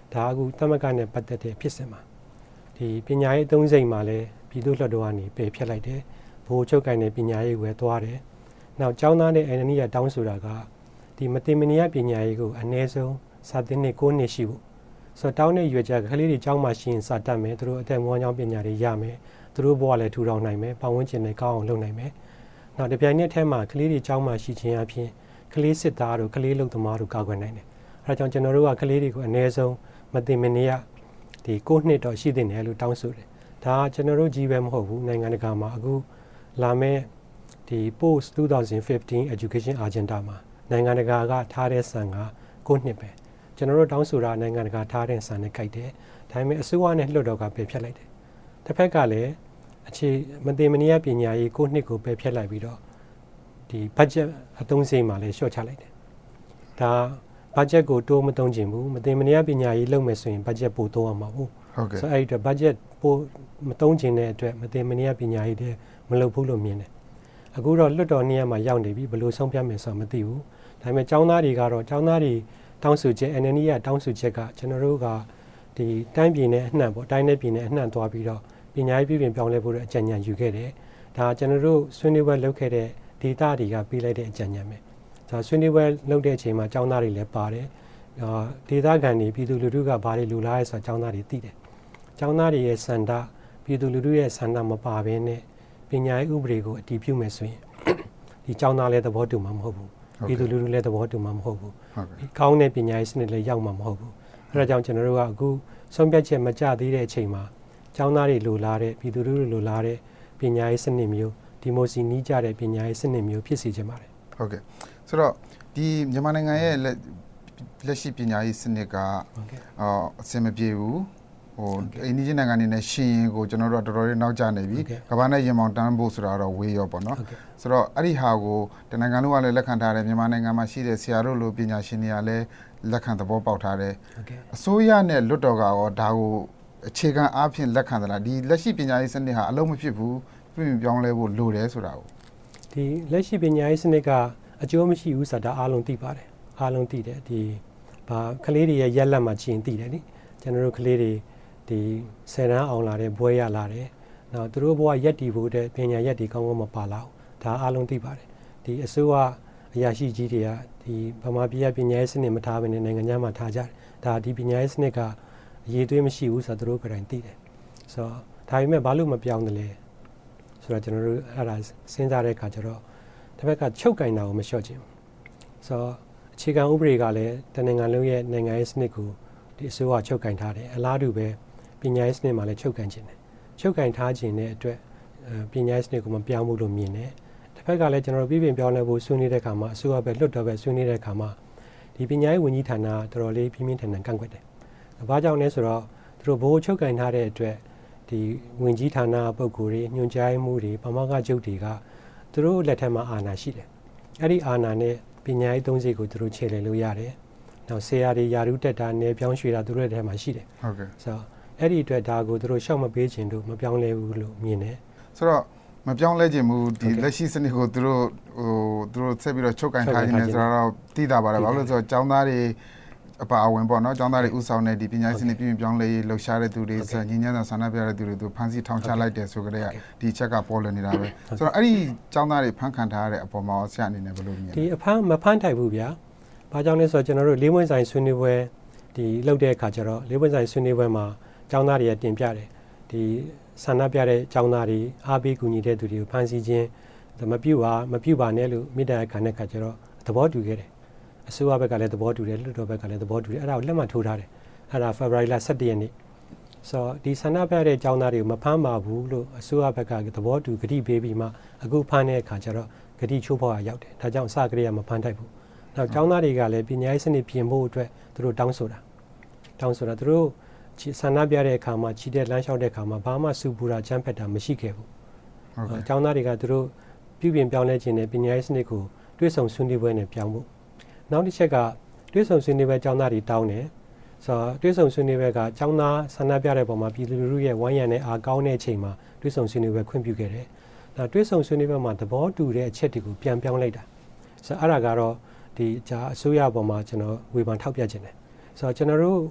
ဒါအခုသမဂနဲ့ပတ်သက်တဲ့ဖြစ်စဉ်မှာဒီပညာရေးအသုံးစိတ်မှာလည်းပြည်သူ့လွှတ်တော်ကနေပယ်ဖျက်လိုက်တယ်ဘိုးချုပ်ကိုင်တဲ့ပညာရေးကိုပဲသွားတယ်နောက်ကျောင်းသားနဲ့အန်နီကတောင်းဆိုတာကဒီမတင်မနီယပညာရေးကိုအနည်းဆုံးစာသင်နှစ်၉နှစ်ရှိဖို့ဆိုတော့တောင်းတဲ့ရွေချက်ကလေးတွေကျောင်းမှာရှိရင်စာတတ်မယ်သူတို့အသက်မွေးကျောင်းပညာတွေရမယ်သူတို့ဘဝလည်းထူထောင်နိုင်မယ်ပတ်ဝန်းကျင်နဲ့ကောင်းအောင်လုပ်နိုင်မယ်နောက်တစ်ပြိုင်နက်ထဲမှာကလေးတွေကျောင်းမှာရှိခြင်းအပြင်ကလေးစစ်သားတို့ကလေးလုံသမားတို့ကာကွယ်နိုင်တယ်အဲဒါကြောင့်ကျွန်တော်တို့ကကလေးတွေကိုအနည်းဆုံးမတင်မနီယဒီ၉နှစ်တော့ရှိတင်တယ်လို့တောင်းဆိုတယ်ဒါကကျွန်တော်တို့ကြီးပဲမဟုတ်ဘူးနိုင်ငံတကာမှာအခုလာမယ့်ဒီ post twenty fifteen education agenda မှာနိုင်ငံတကာကထားတဲ့စံက၉နှစ်ပဲကျွန်တော်တို့တောင်းဆိုတာနိုင်ငံတကာထားတဲ့စံနဲ့ကြိုက်တယ်ဒါပေမဲ့အစိုးရနဲ့လွှတ်တော်ကပယ်ဖျက်လိုက်တယ်တစ်ဖက်ကလည်းအခြေမတင်မနီယပညာရေး၉နှစ်ကိုပယ်ဖျက်လိုက်ပြီးတော့ဒီ budget အသုံးစရိတ်မှာလည်းလျှော့ချလိုက်တယ်ဒါ budget ကိုတိုးမသုံးချင်ဘူးမတင်မနီယပညာရေးလုပ်မယ်ဆိုရင် budget ပိုတိုးအောင်မှာဘူးဟုတ်ကဲ့ဆိုအဲ့ဒီအတွက် budget ပိုမသုံးချင်တဲ့အတွက်မတင်မနီယပညာရေးတွေမလုပ်ဘူးလို့မြင်တယ်အခုတော့လွတ်တော်နေရာမှာရောက်နေပြီဘယ်လိုဆုံးဖြတ်မယ်ဆိုတာမသိဘူးဒါပေမဲ့ကျောင်းသားတွေကတော့ကျောင်းသားတွေတောင်းဆိုချက် အန် အန် အီ ကတောင်းဆိုချက်ကကျွန်တော်တို့ကဒီတိုင်းပြည်နဲ့အနှံ့ပေါ့တိုင်းနဲ့ပြည်နဲ့အနှံ့သွားပြီးတော့ပညာရေးပြည်ပြင်ပြောင်းလဲဖို့အကြံဉာဏ်ယူခဲ့တယ်ဒါကျွန်တော်တို့ဆွေးနွေးပွဲလုပ်ခဲ့တဲ့ဒေတာတွေကပြီးလိုက်တဲ့အကြံဉာဏ်ပဲဒါဆွေးနွေးပွဲလုပ်တဲ့အချိန်မှာကျောင်းသားတွေလည်းပါတယ်ဒေတာခံတွေပြည်သူလူထုကဘာတွေလူလားလဲဆိုတာကျောင်းသားတွေသိတယ်ကျောင်းသားတွေရဲ့စန္ဒပြည်သူလူထုရဲ့စန္ဒမပါဘဲနဲ့ပညာရေးဥပဒေကိုအတည်ပြုမယ်ဆိုရင်ဒီကျောင်းသားလည်းသဘောတူမှာမဟုတ်ဘူးပြည်သူလူထုလည်းသဘောတူမှာမဟုတ်ဘူးဒီကောင်းတဲ့ပညာရေးစနစ်လည်းရောက်မှာမဟုတ်ဘူးအဲဒါကြောင့်ကျွန်တော်တို့ကအခုဆုံးဖြတ်ချက်မကျသေးတဲ့အချိန်မှာကျောင်းသားတွေလိုလားတဲ့ပြည်သူလူထုလိုလားတဲ့ပညာရေးစနစ်မျိုးဒီမိုစီနီးကြတဲ့ပညာရေးစနစ်မျိုးဖြစ်စေချင်ပါတယ်ဟုတ်ကဲ့ဆိုတော့ဒီမြန်မာနိုင်ငံရဲ့လက်ရှိပညာရေးစနစ်ကအော်အဆင်မပြေဘူးဟိုအိန္ဒိယနိုင်ငံအနေနဲ့ရှင်ရင်ကိုကျွန်တော်တို့တော်တော်လေးနောက်ကျနေပြီကမ္ဘာနဲ့ရင်မောင်တန်းဖို့ဆိုတာတော့ဝေးရောပေါ့နော်ဆိုတော့အဲ့ဒီဟာကိုတနင်္ဂနွေကလည်းလက်ခံထားတယ်မြန်မာနိုင်ငံမှာရှိတဲ့ဆရာတို့လိုပညာရှင်တွေကလည်းလက်ခံသဘောပေါက်ထားတယ်အစိုးရနဲ့လွတ်တော်ကရောဒါကိုအခြေခံအားဖြင့်လက်ခံသလားဒီလက်ရှိပညာရေးစနစ်ဟာအလုံးမဖြစ်ဘူးပြင်ပြောင်းလဲဖို့လိုတယ်ဆိုတာကိုဒီလက်ရှိပညာရေးစနစ်ကအကျိုးမရှိဘူးဆိုတာအားလုံးသိပါတယ်အားလုံးသိတယ်ဒီဘာကလေးတွေရဲ့ရက်လက်မှာကြည့်ရင်သိတယ်နိကျွန်တော်တို့ကလေးတွေဒီဆယ်တန်းအောင်လာတဲ့ဘွဲရလာတယ်။နောက်သူတို့ဘဝရက်တီဖို့တဲ့ပညာရက်တီကောင်းကောင်းမပါလာဘူး။ဒါအားလုံးသိပါတယ်။ဒီအစိုးရအရာရှိကြီးတွေကဒီဗမာပြည်ပညာရေးစနစ်မထားဘဲနဲ့နိုင်ငံခြားမှာထားကြတယ်။ဒါဒီပညာရေးစနစ်ကအရေးသွေးမရှိဘူးဆိုတော့သူတို့ကတိုင်သိတယ်။ဆိုတော့ဒါပေမဲ့ဘာလို့မပြောင်းတယ်လဲဆိုတော့ကျွန်တော်တို့အဲ့ဒါစဉ်းစားတဲ့အခါကျတော့တစ်ဖက်ကချုပ်ကင်တာကိုမလျှော့ချင်ဘူး။ဆိုတော့အခြေခံဥပဒေကလည်းတနိုင်ငံလုံးရဲ့နိုင်ငံရေးစနစ်ကိုဒီအစိုးရချုပ်ကင်ထားတယ်။အလားတူပဲပညာရေးစနစ်မှာလည်းချုပ်ကန်ခြင်းတယ်ချုပ်ကန်ထားခြင်းတဲ့အတွက်ပညာရေးစနစ်ကိုမပြောင်းဘူးလို့မြင်တယ်တစ်ဖက်ကလည်းကျွန်တော်ပြည်ပြင်ပြောင်းလဲဖို့ဆွေးနွေးတဲ့အခါမှာအစိုးရပဲလွတ်တော်ပဲဆွေးနွေးတဲ့အခါမှာဒီပညာရေးဝန်ကြီးဌာနတော်တော်လေးပြင်းပြင်းထန်ထန်ကန့်ကွက်တယ်ဘာကြောင့်လဲဆိုတော့သူတို့ဘိုးချုပ်ကန်ထားတဲ့အတွက်ဒီဝန်ကြီးဌာနပုဂ္ဂိုလ်တွေညွှန်ကြားမှုတွေပမာကချုပ်တွေကသူတို့လက်ထက်မှာအာဏာရှိတယ်အဲ့ဒီအာဏာနဲ့ပညာရေးသုံးစိတ်ကိုသူတို့ခြေလှယ်လို့ရတယ်နောက်ဆရာတွေယာရုတက်တာနဲ့ပြောင်းရွှေ့တာသူတို့လက်ထက်မှာရှိတယ်ဟုတ်ကဲ့ဆိုတော့အဲ့ဒီအတွက်ဒါကိုသူတို့ရှောက်မပေးခြင်းတို့မပြောင်းလဲဘူးလို့မြင်တယ်ဆိုတော့မပြောင်းလဲခြင်းဘူးဒီလက်ရှိစနစ်ကိုသူတို့ဟိုသူတို့ဆက်ပြီးတော့ချုပ်ကင်ထားခြင်းနဲ့ဆိုတော့သိတာပါတယ်ဘာလို့လဲဆိုတော့ကျောင်းသားတွေအပါအဝင်ပေါ့နော်ကျောင်းသားတွေဥဆောင်တဲ့ဒီပညာရေးစနစ်ပြင်ပြောင်းလဲလှုပ်ရှားတဲ့သူတွေဆိုညီညာသာဆန္ဒပြတဲ့သူတွေသူဖမ်းဆီးထောင်ချလိုက်တယ်ဆိုကြတဲ့ဒီချက်ကပေါ်လွင်နေတာပဲဆိုတော့အဲ့ဒီကျောင်းသားတွေဖမ်းခံထားရတဲ့အပေါ်မှာဆရာအနေနဲ့ဘယ်လိုမြင်လဲဒီအဖမ်းမဖမ်းထိုက်ဘူးဗျာဘာကြောင့်လဲဆိုတော့ကျွန်တော်တို့လေးမွေးဆိုင်ဆွေးနွေးပွဲဒီလှုပ်တဲ့အခါကျတော့လေးမွေးဆိုင်ဆွေးနွေးပွဲမှာကျောင်းသားတွေကတင်ပြတယ်ဒီဆန္ဒပြတဲ့ကျောင်းသားတွေအားပေးကူညီတဲ့သူတွေကိုဖမ်းဆီးခြင်းမပြုတ်ပါမပြုတ်ပါနဲ့လို့မိသားခံတဲ့ခါကျတော့သဘောတူခဲ့တယ်အစိုးရဘက်ကလည်းသဘောတူတယ်လွှတ်တော်ဘက်ကလည်းသဘောတူတယ်အဲ့ဒါကိုလက်မှတ်ထိုးထားတယ်အဲ့ဒါဖေဖော်ဝါရီလ၁၁ရက်နေ့ဆိုတော့ဒီဆန္ဒပြတဲ့ကျောင်းသားတွေကိုမဖမ်းပါဘူးလို့အစိုးရဘက်ကသဘောတူဂတိပေးပြီးမှအခုဖမ်းတဲ့အခါကျတော့ဂတိချိုးဖောက်ရရောက်တယ်ဒါကြောင့်အစကတည်းကမဖမ်းထိုက်ဘူးနောက်ကျောင်းသားတွေကလည်းပညာရေးစနစ်ပြင်ဖို့အတွက်သူတို့တောင်းဆိုတာတောင်းဆိုတာသူတို့ဆန္ဒပြတဲ့အခါမှာခြိတဲ့လမ်းလျှောက်တဲ့အခါမှာဘာမှစူပူတာချမ်းဖက်တာမရှိခဲ့ဘူးဟုတ်ကဲ့ကျောင်းသားတွေကသူတို့ပြုပြင်ပြောင်းလဲခြင်းနဲ့ပညာရေးစနစ်ကိုတွဲဆောင်ဆွေးနွေးပွဲနဲ့ပြောင်းဖို့နောက်တစ်ချက်ကတွဲဆောင်ဆွေးနွေးပွဲကျောင်းသားတွေတောင်းတယ်ဆိုတော့တွဲဆောင်ဆွေးနွေးပွဲကကျောင်းသားဆန္ဒပြတဲ့ပုံမှာပြည်သူလူထုရဲ့ဝိုင်းရံတဲ့အားကောင်းတဲ့အချိန်မှာတွဲဆောင်ဆွေးနွေးပွဲခွင့်ပြုခဲ့တယ်နောက်တွဲဆောင်ဆွေးနွေးပွဲမှာသဘောတူတဲ့အချက်တွေကိုပြန်ပြောင်းလိုက်တာဆိုတော့အဲ့ဒါကတော့ဒီဂျာအစိုးရပုံမှာကျွန်တော်ဝေဖန်ထောက်ပြခြင်းတယ်ဆိုတော့ကျွန်တော်တို့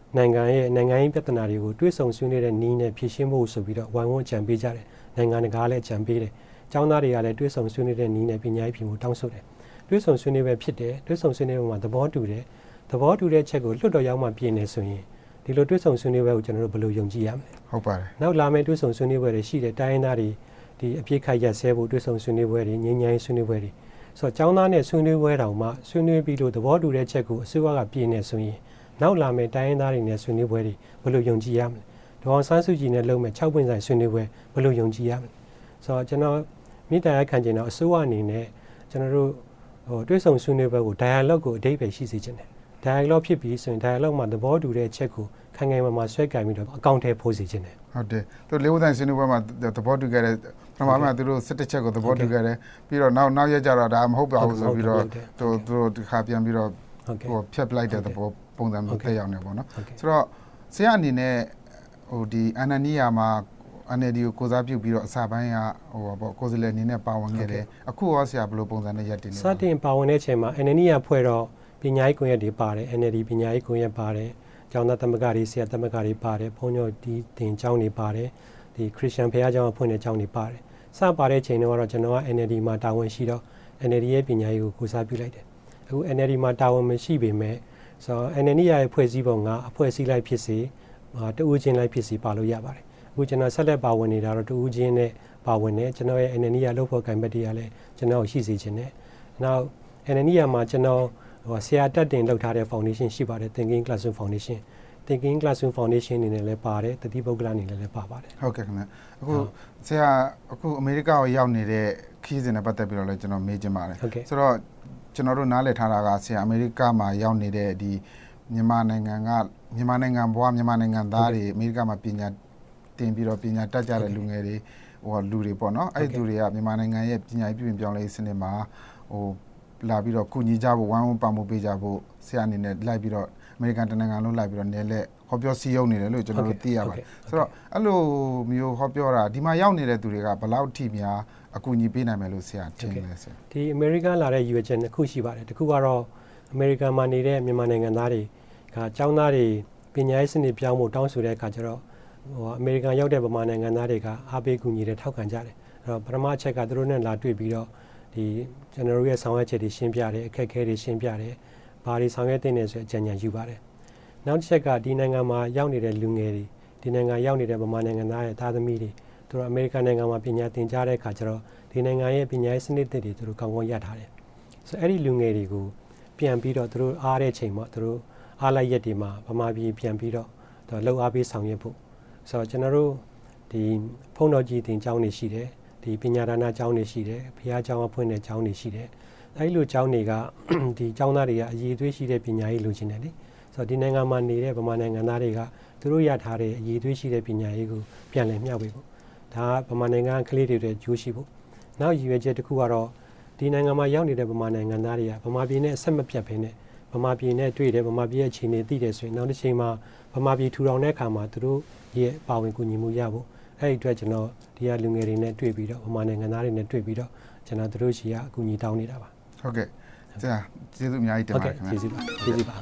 နိုင်ငံရဲ့နိုင်ငံရေးပြဿနာတွေကိုတွေးဆုံဆွေးနွေးတဲ့နည်းနဲ့ဖြေရှင်းဖို့ဆိုပြီးတော့ဝိုင်းဝန်းကြံပေးကြတယ်နိုင်ငံတကာလည်းကြံပေးတယ်ကျောင်းသားတွေကလည်းတွေးဆုံဆွေးနွေးတဲ့နည်းနဲ့ပညာရေးဖြေမှုတောင်းဆိုတယ်တွေးဆုံဆွေးနွေးပဲဖြစ်တယ်တွေးဆုံဆွေးနွေးမှုမှာသဘောတူတယ်သဘောတူတဲ့ချက်ကိုလွတ်တော်ရောက်မှပြင်နေဆိုရင်ဒီလိုတွေးဆုံဆွေးနွေးပွဲကိုကျွန်တော်တို့ဘယ်လိုယုံကြည်ရမလဲဟုတ်ပါတယ်နောက်လာမယ့်တွေးဆုံဆွေးနွေးပွဲတွေရှိတယ်တိုင်းရင်းသားတွေဒီအပြစ်ခိုက်ရက်ဆဲဖို့တွေးဆုံဆွေးနွေးပွဲတွေငြိမ်းချမ်းရေးဆွေးနွေးပွဲတွေဆိုတော့ကျောင်းသားနဲ့ဆွေးနွေးပွဲတောင်မှဆွေးနွေးပြီးလို့သဘောတူတဲ့ချက်ကိုအစိုးရကပြင်နေဆိုရင်နောက်လာမယ့်တိုင်းရင်းသားတွေနဲ့ဆွေးနွေးပွဲတွေဘယ်လိုယုံကြည်ရမလဲဒေါအောင်ဆန်းစုကြည်နဲ့လုပ်မဲ့၆ပွင့်ဆိုင်ဆွေးနွေးပွဲဘယ်လိုယုံကြည်ရမလဲဆိုတော့ကျွန်တော်မိသားရခံကျင်တော့အစိုးရအနေနဲ့ကျွန်တော်တို့ဟိုတွေးဆုံဆွေးနွေးပွဲကို dialogue ကိုအဓိပ္ပာယ်ရှိစေချင်တယ် dialogue ဖြစ်ပြီးဆိုရင် dialogue မှာသဘောတူတဲ့ချက်ကိုခိုင်ခိုင်မာမာဆွဲကင်ပြီးတော့အကောင့်ထဲပို့စေချင်တယ်ဟုတ်တယ်သူလေးဦးတိုင်းဆွေးနွေးပွဲမှာသဘောတူခဲ့တဲ့ပထမမှာသူတို့စစ်တစ်ချက်ကိုသဘောတူခဲ့တယ်ပြီးတော့နောက်နောက်ရက်ကျတော့ဒါမဟုတ်ပါဘူးဆိုပြီးတော့သူတို့ဒီခါပြန်ပြီးတော့ဟိုဖြတ်ပလိုက်တဲ့သဘောပုံစံမျိုးတက်ရောက်နေပေါ့နော်ဆိုတော့ဆရာအနေနဲ့ဟိုဒီအန်နနီယာမှာ အန် အယ် ဒီ ကိုကိုစားပြုပြီးတော့အစပိုင်းကဟိုပေါ့ကိုယ်စားလှယ်အနေနဲ့ပါဝင်ခဲ့တယ်အခုရောဆရာဘယ်လိုပုံစံနဲ့ရပ်တည်နေလဲစတင်ပါဝင်တဲ့အချိန်မှာ အန် အန် နီယာဖွဲ့တော့ပညာရေးကွန်ရက်တွေပါတယ် အန် အယ် ဒီ ပညာရေးကွန်ရက်ပါတယ်ကျောင်းသားသမဂ္ဂတွေဆရာသမဂ္ဂတွေပါတယ်ဘုန်းတော်ဒီတင်ကျောင်းတွေပါတယ်ဒီခရစ်ယာန်ဘုရားကျောင်းဖွင့်တဲ့ကျောင်းတွေပါတယ်စပါတဲ့အချိန်တော့ကျွန်တော်က အန် အယ် ဒီ မှာတာဝန်ရှိတော့ အန် အယ် ဒီ ရဲ့ပညာရေးကိုကိုစားပြုလိုက်တယ်အခု အန် အယ် ဒီ မှာတာဝန်မရှိပေမဲ့ဆိုတော့ အန် အယ် နီယာရဲ့ဖွဲ့စည်းပုံကအဖွဲ့အစည်းလိုက်ဖြစ်စေတဦးချင်းလိုက်ဖြစ်စေပါလို့ရပါတယ်အခုကျွန်တော်ဆက်လက်ပါဝင်နေတာတော့တဦးချင်းနဲ့ပါဝင်နေကျွန်တော်ရဲ့ အန် အယ် နီယာလုပ်ဖို့ကံပတ်တရားလဲကျွန်တော်ရှိစေခြင်းနဲ့နောက် အန် အယ် နီယာမှာကျွန်တော်ဟိုဆရာတက်တင်လုပ်ထားတဲ့ foundation ရှိပါတယ် Thinking Classroom Foundation Thinking Classroom Foundation အနေနဲ့လည်းပါတယ်တတိပုဂ္ဂလအနေနဲ့လည်းပါပါတယ်ဟုတ်ကဲ့ခင်ဗျအခုဆရာအခုအမေရိကကိုရောက်နေတဲ့ခီးစဉ်နဲ့ပတ်သက်ပြီးတော့လည်းကျွန်တော်မေးချင်ပါတယ်ဆိုတော့ကျွန်တော်တို့နားလည်ထားတာကဆရာအမေရိကမှာရောက်နေတဲ့ဒီမြန်မာနိုင်ငံကမြန်မာနိုင်ငံဘွားမြန်မာနိုင်ငံသားတွေအမေရိကမှာပညာတင်ပြီးတော့ပညာတတ်ကြတဲ့လူငယ်တွေဟိုလူတွေပေါ့နော်အဲ့ဒီလူတွေကမြန်မာနိုင်ငံရဲ့ပညာရေးပြုပြင်ပြောင်းလဲရေးစနစ်မှာဟိုလာပြီးတော့ကုညီကြဖို့ဝိုင်းဝန်းပံ့ပိုးပေးကြဖို့ဆရာအနေနဲ့လိုက်ပြီးတော့အမေရိကန်တနိုင်ငံလုံးလိုက်ပြီးတော့နယ်လက်ဟောပြောစည်းရုံးနေတယ်လို့ကျွန်တော်တို့သိရပါတယ်ဆိုတော့အဲ့လိုမျိုးဟောပြောတာဒီမှာရောက်နေတဲ့သူတွေကဘယ်လောက်ထိများအကူအညီပေးနိုင်မယ်လို့ဆရာထင်လဲဆရာဒီအမေရိကန်လာတဲ့ ယူ เอช နှစ်ခုရှိပါတယ်တစ်ခုကတော့အမေရိကန်မှာနေတဲ့မြန်မာနိုင်ငံသားတွေကကျောင်းသားတွေပညာရေးစနစ်ပြောင်းဖို့တောင်းဆိုတဲ့အခါကျတော့ဟိုအမေရိကန်ရောက်တဲ့ဗမာနိုင်ငံသားတွေကအားပေးကူညီတဲ့ထောက်ခံကြတယ်အဲ့တော့ပထမအချက်ကသူတို့နဲ့လာတွေ့ပြီးတော့ဒီကျွန်တော်တို့ရဲ့ဆောင်ရွက်ချက်တွေရှင်းပြတယ်အခက်အခဲတွေရှင်းပြတယ်ဘာတွေဆောင်ရွက်သင့်တယ်ဆိုအကြံဉာဏ်ယူပါတယ်နောက်တစ်ချက်ကဒီနိုင်ငံမှာရောက်နေတဲ့လူငယ်တွေဒီနိုင်ငံရောက်နေတဲ့ဗမာနိုင်ငံသားရဲ့သားသမီးတွေသူတို့အမေရိကန်နိုင်ငံမှာပညာသင်ကြားတဲ့အခါကျတော့ဒီနိုင်ငံရဲ့ပညာရေးစနစ်တွေသူတို့ကောင်းကောင်းရထားတယ်ဆိုအဲ့ဒီလူငယ်တွေကိုပြန်ပြီးတော့သူတို့အားတဲ့ချိန်မှာသူတို့အားလိုက်ရက်တွေမှာဗမာပြည်ပြန်ပြီးတော့သူလှုပ်အားပေးဆောင်ရွက်ဖို့ဆိုတော့ကျွန်တော်တို့ဒီဖုန်းတော်ကြီးတင်ကျောင်းတွေရှိတယ်ဒီပညာဒါနကျောင်းတွေရှိတယ်ဘုရားကျောင်းအဖွင့်တဲ့ကျောင်းတွေရှိတယ်အဲဒီလိုကျောင်းတွေကဒီကျောင်းသားတွေကအရေးအသွေးရှိတဲ့ပညာရေးလိုချင်တယ်လေဆိုတော့ဒီနိုင်ငံမှာနေတဲ့ဗမာနိုင်ငံသားတွေကသူတို့ရထားတဲ့အရေးအသွေးရှိတဲ့ပညာရေးကိုပြန်လည်မျှဝေဖို့ဒါကဗမာနိုင်ငံကလေးတွေရဲ့ကြိုးရှိဖို့နောက်ရည်ရွယ်ချက်တစ်ခုကတော့ဒီနိုင်ငံမှာရောက်နေတဲ့ဗမာနိုင်ငံသားတွေကဗမာပြည်နဲ့အဆက်မပြတ်ဘဲနဲ့ဗမာပြည်နဲ့တွေ့တယ်ဗမာပြည်ရဲ့အခြေအနေသိတယ်ဆိုရင်နောက်တစ်ချိန်မှာဗမာပြည်ထူထောင်တဲ့အခါမှာသူတို့ရဲ့ပါဝင်ကူညီမှုရဖို့အဲ့ဒီအတွက်ကျွန်တော်ဒီကလူငယ်တွေနဲ့တွေ့ပြီးတော့ဗမာနိုင်ငံသားတွေနဲ့တွေ့ပြီးတော့ကျွန်တော်တို့ရှိရာအကူအညီတောင်းနေတာပါဟုတ်ကဲ့ဆရာကျေးဇူးအများကြီးတင်ပါတယ်ခင်ဗျာကျေးဇူးပါကျေးဇူးပါ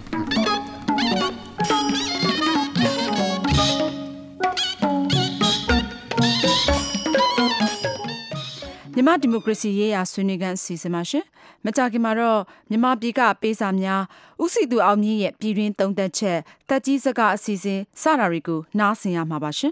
မြန်မာဒီမိုကရေစီရေးရာဆွေးနွေးခန်းအစီအစဉ်မှာရှင်မကြခင်မှာတော့မြန်မာပြည်ကပေးစာများဥစီသူအောင်မြင့်ရဲ့ပြည်တွင်းသုံးသက်ချက်တက်ကြီးစကားအစီအစဉ်စတာတွေကိုနားဆင်ရမှာပါရှင်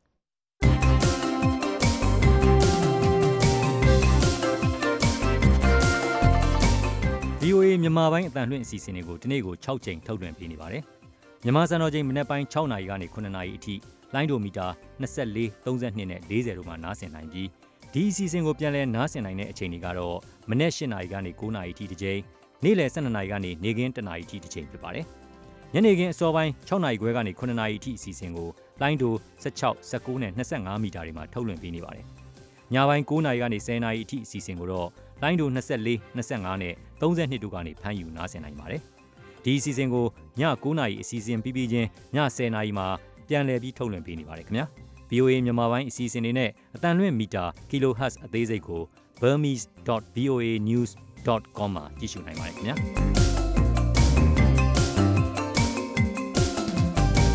ဗီအိုအေ မြန်မာပိုင်းအသံလွှင့်အစီအစဉ်တွေကိုဒီနေ့ကို၆ကြိမ်ထုတ်လွှင့်ပေးနေပါတယ်။မြန်မာစံတော်ချိန်မနက်ပိုင်း၆နာရီကနေခုနှစ်နာရီအထိလိုင်းဒိုမီတာနှစ်၄ သုံး၂နဲ့၄၀တို့မှာနားဆင်နိုင်ပြီးဒီအစီအစဉ်ကိုပြန်လည်နားဆင်နိုင်တဲ့အချိန်တွေကတော့မနက်၈နာရီကနေ၉နာရီအထိတစ်ကြိမ်နေ့လယ်၁၂နာရီကနေနေ့ခင်း၁နာရီအထိတစ်ကြိမ်ဖြစ်ပါတယ်။ညနေခင်းအစောပိုင်း၆နာရီခွဲကနေခုနှစ်နာရီအထိအစီအစဉ်ကိုလိုင်းဒို၁၆ ၁၉နဲ့၂၅မီတာတွေမှာထုတ်လွှင့်ပေးနေပါတယ်။ညပိုင်း၉နာရီကနေ၁၀နာရီအထိအစီအစဉ်ကိုတော့လိုင်းဒို၂၄ ၂၅နဲ့၃၂တို့ကနေဖမ်းယူနားဆင်နိုင်ပါတယ်။ဒီအစီအစဉ်ကိုည၉နာရီအစီအစဉ်ပြီးပြီးချင်းည၁၀နာရီမှာပြန်လည်ပြီးထုတ်လွှင့်ပေးနေပါတယ်ခင်ဗျာ။ဗီအိုအေ မြန်မာပိုင်းအစီအစဉ်တွေနဲ့အတန်လွင့်မီတာ kilohertz အသေးစိတ်ကို burmese dot v o a news dot com မှာကြည့်ရှုနိုင်ပါတယ်ခင်ဗျာ။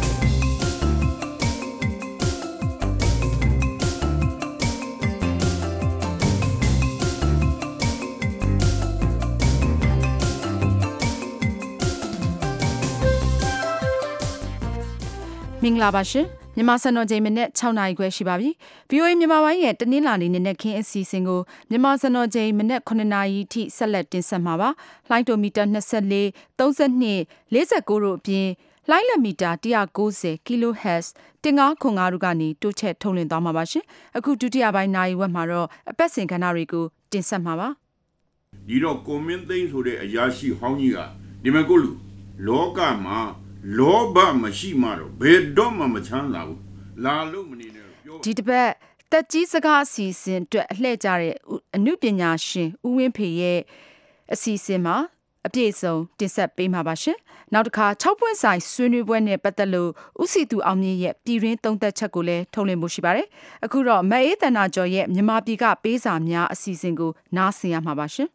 မင်္ဂလာပါရှင်မြန်မာစံတော်ချိန်မနေ့၆နာရီခွဲရှိပါပြီ ဗီအိုအေ မြန်မာပိုင်းရဲ့တနင်္လာနေ့နေ့ခင်းအစီအစဉ်ကိုမြန်မာစံတော်ချိန်မနေ့ခုနှစ်နာရီထိဆက်လက်တင်ဆက်မှာပါလှိုင်းတိုမီတာနှစ်၄ သုံး၂ ၄၉တို့အပြင်လှိုင်းလက်မီတာone ninety ကီလိုဟက်ဇ်one five eight fiveတို့ကနေတိုးချက်ထုတ်လွှင့်သွားမှာပါရှင်အခုဒုတိယပိုင်းနာရီဝက်မှာတော့အပတ်စဉ်ကဏ္ဍတွေကိုတင်ဆက်မှာပါဒီတော့ကွန်မင်းသိန်းဆိုတဲ့အရာရှိဟောင်းကြီးကဒီမဲ့ကိုလူလောကမှာလောဘမရှိမှတော့ဘယ်တော့မှမချမ်းသာဘူးလာလို့မနေနဲ့ပြောဒီတစ်ပတ်တက်ကြီးစကားအစီအစဉ်အတွက်အလှည့်ကြတဲ့အနုပညာရှင်ဦးဝင်းဖေရဲ့အစီအစဉ်မှာအပြည့်စုံတင်ဆက်ပေးမှာပါရှင်နောက်တစ်ခါ၆ပွင့်ဆိုင်ဆွေးနွေးပွဲနဲ့ပတ်သက်လို့ဦးစီသူအောင်မြင့်ရဲ့ပြည်ရင်းသုံးသက်ချက်ကိုလည်းထုတ်လွှင့်ဖို့ရှိပါတယ်အခုတော့မအေးတနာကျော်ရဲ့မြန်မာပြည်ကပေးစာများအစီအစဉ်ကိုနားဆင်ရမှာပါရှင်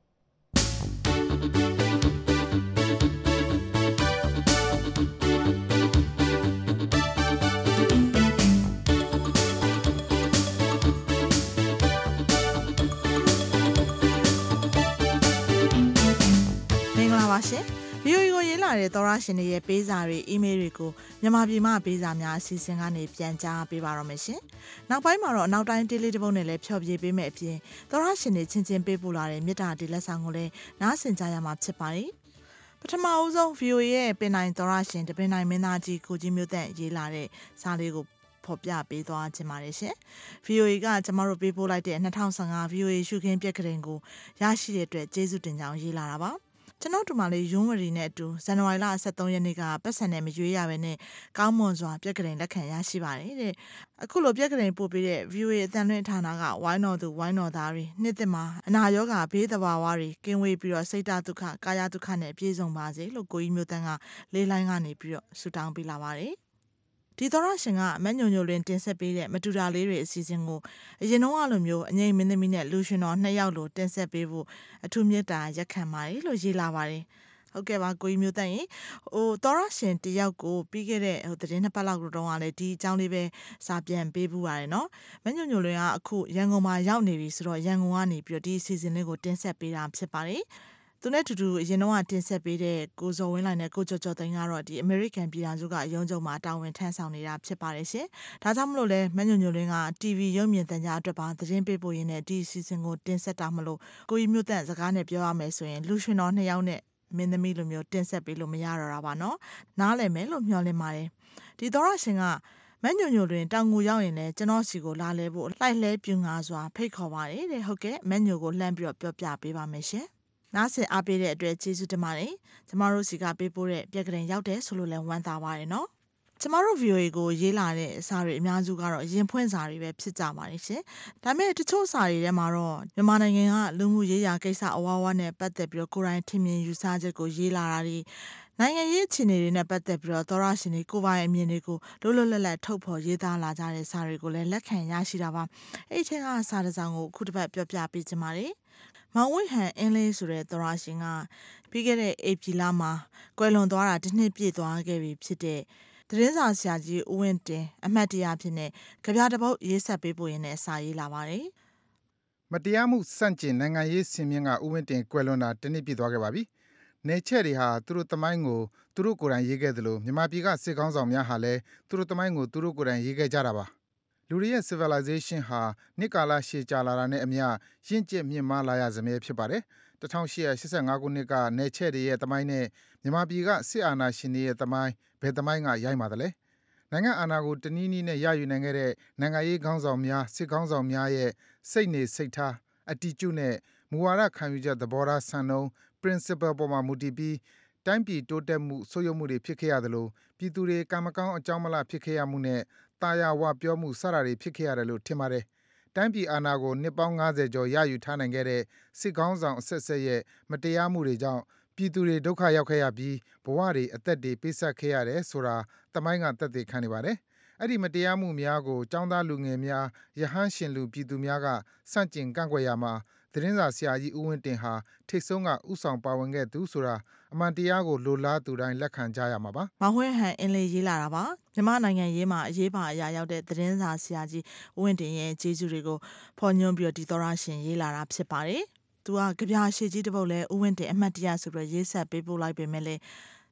ပါရှင် ဗီအိုအေ ကိုရေးလာတဲ့သောရရှင်တွေရဲ့ပေးစာတွေအီးမေးလ်တွေကိုမြန်မာပြည်မှပေးစာများအစီအစဉ်ကနေပြန်ကြားပေးပါတော့မယ်ရှင်နောက်ပိုင်းမှာတော့အနောက်တိုင်းတေးလေးတစ်ပုဒ်နဲ့လည်းဖြောပြပေးမယ်အပြင်သောရရှင်တွေချင်းချင်းပေးပို့လာတဲ့မြစ်တာဒီလက်ဆောင်ကိုလည်းနားဆင်ကြရမှာဖြစ်ပါတယ်ပထမအဦးဆုံး ဗီအိုအေ ရဲ့ပင်နိုင်သောရရှင်တပင်နိုင်မင်းသားကြီးကိုကြီးမျိုးတန့်ရေးလာတဲ့စာလေးကိုဖော်ပြပေးသွားခြင်းပါတယ်ရှင် ဗီအိုအေ ကကျမတို့ပေးပို့လိုက်တဲ့၂၀၁၅ ဗီအိုအေ ရှုခင်းပြက်ကလေးကိုရရှိတဲ့အတွက်ကျေးဇူးတင်ကြောင်းရေးလာတာပါကျွန်တော်တို့မှလေးရုံးဝရီနဲ့အတူဇန်နဝါရီလ၁၃ရက်နေ့ကပတ်စံနဲ့မရွေးရပဲနဲ့ကောင်းမွန်စွာပြက်ကလေးလက်ခံရရှိပါတယ်တဲ့အခုလိုပြက်ကလေးပို့ပေးတဲ့ ဗီအိုအေ အသံလွှင့်ဌာနကဝိုင်းတော်သူဝိုင်းတော်သားတွေနှစ်သက်မှာအနာရောဂါဘေးသဘာဝတွေကင်းဝေးပြီးတော့စိတ်ဓာတ်ဒုက္ခကာယဒုက္ခနဲ့ပြည့်စုံပါစေလို့ကိုကြီးမျိုးတန်းကလေးလိုင်းကနေပြီးတော့ဆုတောင်းပေးလာပါတယ်ဒီသောရရှင်ကမညွညွလင်းတင်ဆက်ပေးတဲ့မတူတာလေးတွေအစီအစဉ်ကိုအရင်တော့အလိုမျိုးအငိမ့်မင်းသမီးနဲ့လူရှင်တော်နှစ်ယောက်လိုတင်ဆက်ပေးဖို့အထူးမြတ်တာရက်ခံပါတယ်လို့ရေးလာပါတယ်ဟုတ်ကဲ့ပါကိုကြီးမျိုးတန့်ရင်ဟိုသောရရှင်တယောက်ကိုပြီးခဲ့တဲ့ဟိုသတင်းနှစ်ပတ်လောက်တုန်းကလည်းဒီအကြောင်းလေးပဲစာပြန်ပေးပူပါတယ်နော်မညွညွလင်းကအခုရန်ကုန်မှာရောက်နေပြီဆိုတော့ရန်ကုန်ကနေပြီးတော့ဒီအစီအစဉ်လေးကိုတင်ဆက်ပေးတာဖြစ်ပါတယ်သူနဲ့တူတူအရင်တော့တင်ဆက်ပေးတဲ့ကိုဇော်ဝင်းလိုင်နဲ့ကိုကျော်ကျော်သိန်းကတော့ဒီ American ပြည်ထောင်စုကအယုံကြုံမှာတာဝန်ထမ်းဆောင်နေတာဖြစ်ပါတယ်ရှင်။ဒါကြောင့်မလို့လဲမညွညွလင်းက တီဗီ ရုပ်မြင်သံကြားအတွက်ပါသတင်းပေးပို့ရင်းနဲ့ဒီ season ကိုတင်ဆက်တာမလို့ကိုကြီးမျိုးတန့်စကားနဲ့ပြောရမယ်ဆိုရင်လူရှင်တော်နှစ်ယောက်နဲ့မင်းသမီးလိုမျိုးတင်ဆက်ပေးလို့မရတော့တာပါနော်။နားလည်မယ်လို့မျှော်လင့်ပါတယ်။ဒီသောရရှင်ကမညွညွတွင်တောင်ငူရောက်ရင်လည်းကျွန်တော်စီကိုလာလဲဖို့လှိုက်လဲပြူငါစွာဖိတ်ခေါ်ပါတယ်တဲ့ဟုတ်ကဲ့မညွကိုလှမ်းပြီးတော့ပြောပြပေးပါမယ်ရှင်။နားဆင်အားပေးတဲ့အတွက်ကျေးဇူးတင်ပါတယ်။ကျမတို့စီကပေးပို့တဲ့ပြက်ကလေးရောက်တယ်ဆိုလို့လည်းဝမ်းသာပါတယ်နော်။ကျမတို့ ဗီအိုအေ ကိုရေးလာတဲ့အစာတွေအများစုကတော့ရင်ဖွင့်စာတွေပဲဖြစ်ကြပါတယ်ရှင်။ဒါပေမဲ့တချို့စာတွေထဲမှာတော့မြန်မာနိုင်ငံကလူမှုရေးရာကိစ္စအဝါဝါနဲ့ပတ်သက်ပြီးတော့ကိုယ်တိုင်ထင်မြင်ယူဆချက်ကိုရေးလာတာတွေနိုင်ငံရေးအခြေအနေတွေနဲ့ပတ်သက်ပြီးတော့သောရရှင်တွေကိုပိုင်အမြင်တွေကိုလွတ်လွတ်လပ်လပ်ထုတ်ဖော်ရေးသားလာကြတဲ့စာတွေကိုလည်းလက်ခံရရှိတာပါ။အဲ့ဒီထက်ကစာတစ်စောင်ကိုခုတစ်ပတ်ပြောပြပေးချင်ပါတယ်။မောင်ဝိဟန်အင်းလေးဆိုတဲ့သောရရှင်ကပြီးခဲ့တဲ့ဧပြီလမှာကွယ်လွန်သွားတာတစ်နှစ်ပြည့်သွားခဲ့ပြီဖြစ်တဲ့သတင်းစာဆရာကြီးဦးဝင်းတင်အမှတ်တရဖြစ်နေကြပြတပုတ်ရေးဆက်ပေးပို့ရင်းနဲ့စာရေးလာပါတယ်။မတရားမှုစန့်ကျင်နိုင်ငံရေးစင်မြင့်ကဦးဝင်းတင်ကွယ်လွန်တာတစ်နှစ်ပြည့်သွားခဲ့ပါပြီ။နေချက်တွေဟာသူတို့တမိုင်းကိုသူတို့ကိုယ်တိုင်ရေးခဲ့သလိုမြန်မာပြည်ကစစ်ကောင်းဆောင်များဟာလည်းသူတို့တမိုင်းကိုသူတို့ကိုယ်တိုင်ရေးခဲ့ကြတာပါ။လူတွေရဲ့ civilization ဟာနှစ်ကာလရှည်ကြာလာတာနဲ့အမျှရင့်ကျက်မြင့်မားလာရစမြဲဖြစ်ပါတယ်။တစ်ထောင်ရှစ်ရာရှစ်ဆယ့်ငါခုနှစ်ကနေချက်တွေရဲ့တမိုင်းနဲ့မြန်မာပြည်ကစစ်အာဏာရှင်တွေရဲ့တမိုင်းဘယ်တမိုင်းကရိုက်ပါသလဲ။နိုင်ငံအာဏာကိုတနည်းနည်းနဲ့ရယူနိုင်ခဲ့တဲ့နိုင်ငံရေးခေါင်းဆောင်များစစ်ခေါင်းဆောင်များရဲ့စိတ်နေစိတ်ထားအတည်ပြုနဲ့မူဝါဒခံယူချက်သဘောထားဆန်နှုန်း principle ပေါ်မှာမူတည်ပြီးတိုင်းပြည်တိုးတက်မှုဆုတ်ယုတ်မှုတွေဖြစ်ခဲ့ရသလိုပြည်သူတွေကံမကောင်းအကြောင်းမလားဖြစ်ခဲ့ရမှုနဲ့တာယာဝပြောမှုစတာတွေဖြစ်ခဲ့ရတယ်လို့ထင်ပါတယ်။တိုင်းပြည်အာဏာကိုနှစ်ပေါင်းငါးဆယ်ကျော်ရယူထားနိုင်ခဲ့တဲ့စစ်ကောင်းဆောင်အဆက်ဆက်ရဲ့မတရားမှုတွေကြောင့်ပြည်သူတွေဒုက္ခရောက်ခဲ့ရပြီးဘဝတွေအသက်တွေပေးဆက်ခဲ့ရတယ်ဆိုတာတမိုင်းကသက်သေခံနေပါတယ်။အဲ့ဒီမတရားမှုများကိုចောင်းသားလူငယ်များရဟန်းရှင်လူပြည်သူများကစန့်ကျင်ကန့်ကွက်ရမှာသတင်းစာဆရာကြီးဦးဝင်းတင်ဟာထိတ်ဆုံးကဥဆောင်ပါဝင်ခဲ့သူဆိုတာအမှန်တရားကိုလိုလားသူတိုင်းလက်ခံကြရမှာပါ။မောင်ဝင်းဟန်အင်းလေးရေးလာတာပါ။မြန်မာနိုင်ငံရေးမှာအရေးပါအရာရောက်တဲ့သတင်းစာဆရာကြီးဦးဝင်းတင်ရဲ့ကျေးဇူးတွေကိုဖော်ညွှန်းပြီးတော့ဒီသောရရှင်ရေးလာတာဖြစ်ပါတယ်။သူကကြပြာရှည်ကြီးတစ်ပုဒ်လဲဦးဝင်းတင်အမှတ်တရဆိုပြီးရေးဆက်ပေးပို့လိုက်ပေမဲ့လေ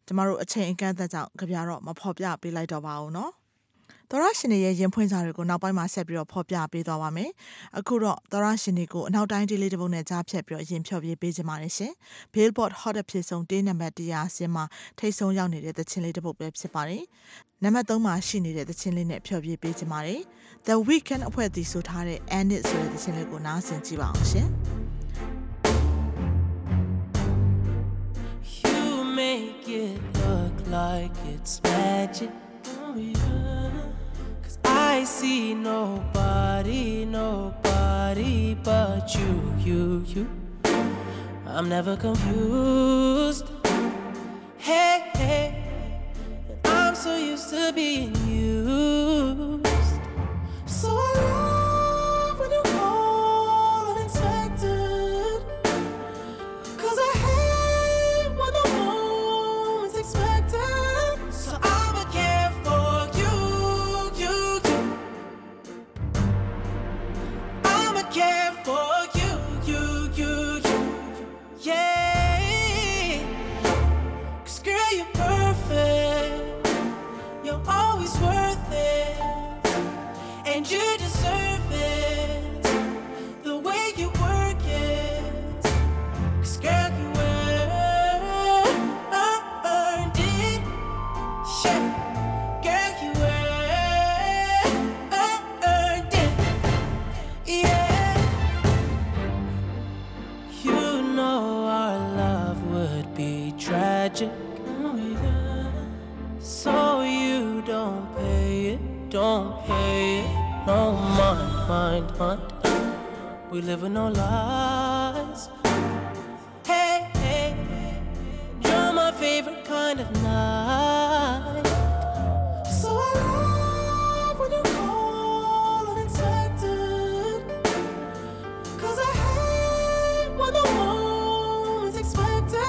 ကျမတို့အချိန်အကန့်အသတ်ကြောင့်ကြပြတော့မဖော်ပြပေးလိုက်တော့ပါဘူးနော်သောရရှင်တွေရဲ့ရင်ဖွင့်စာတွေကိုနောက်ပိုင်းမှာဆက်ပြီးတော့ဖော်ပြပေးသွားပါမယ်အခုတော့သောရရှင်တွေကိုအနောက်တိုင်းဒေးလေးတစ်ပုဒ်နဲ့ကြားဖြတ်ပြီးတော့ရင်ဖြော်ပြပေးကြပါမယ်ရှင် Billboard Hot အဖြစ်ဆုံးတေးနံပါတ်one hundredဆင်းမှာထိတ်ဆုံးရောက်နေတဲ့သချင်းလေးတစ်ပုဒ်ပဲဖြစ်ပါတယ်နံပါတ်threeမှာရှိနေတဲ့သချင်းလေးနဲ့ဖြော်ပြပေးကြပါမယ် The Weeknd အဖွဲ့အစည်းဆိုထားတဲ့ And It ဆိုတဲ့သချင်းလေးကိုနားဆင်ကြည့်ပါအောင်ရှင် You make it look like it's magic oh yeah I see nobody, nobody but you, you, you. I'm never confused. Hey, hey, I'm so used to being used. So I love when you call unexpected. Cause I hate when the moment's expected. So I'ma care for you. Care for you, you, you, you, yeah. Cause girl, you're perfect. You're always worth it, and you deserve it. The way you work it, cause girl, you earned it. Yeah, girl, you earned it. Yeah. Tragic, oh yeah. So you don't pay it, don't pay it, no mind, mind, mind. We live with no lies. Hey, hey, you're my favorite kind of night. So I love when you call unexpected. Cause I hate when the moment's expected.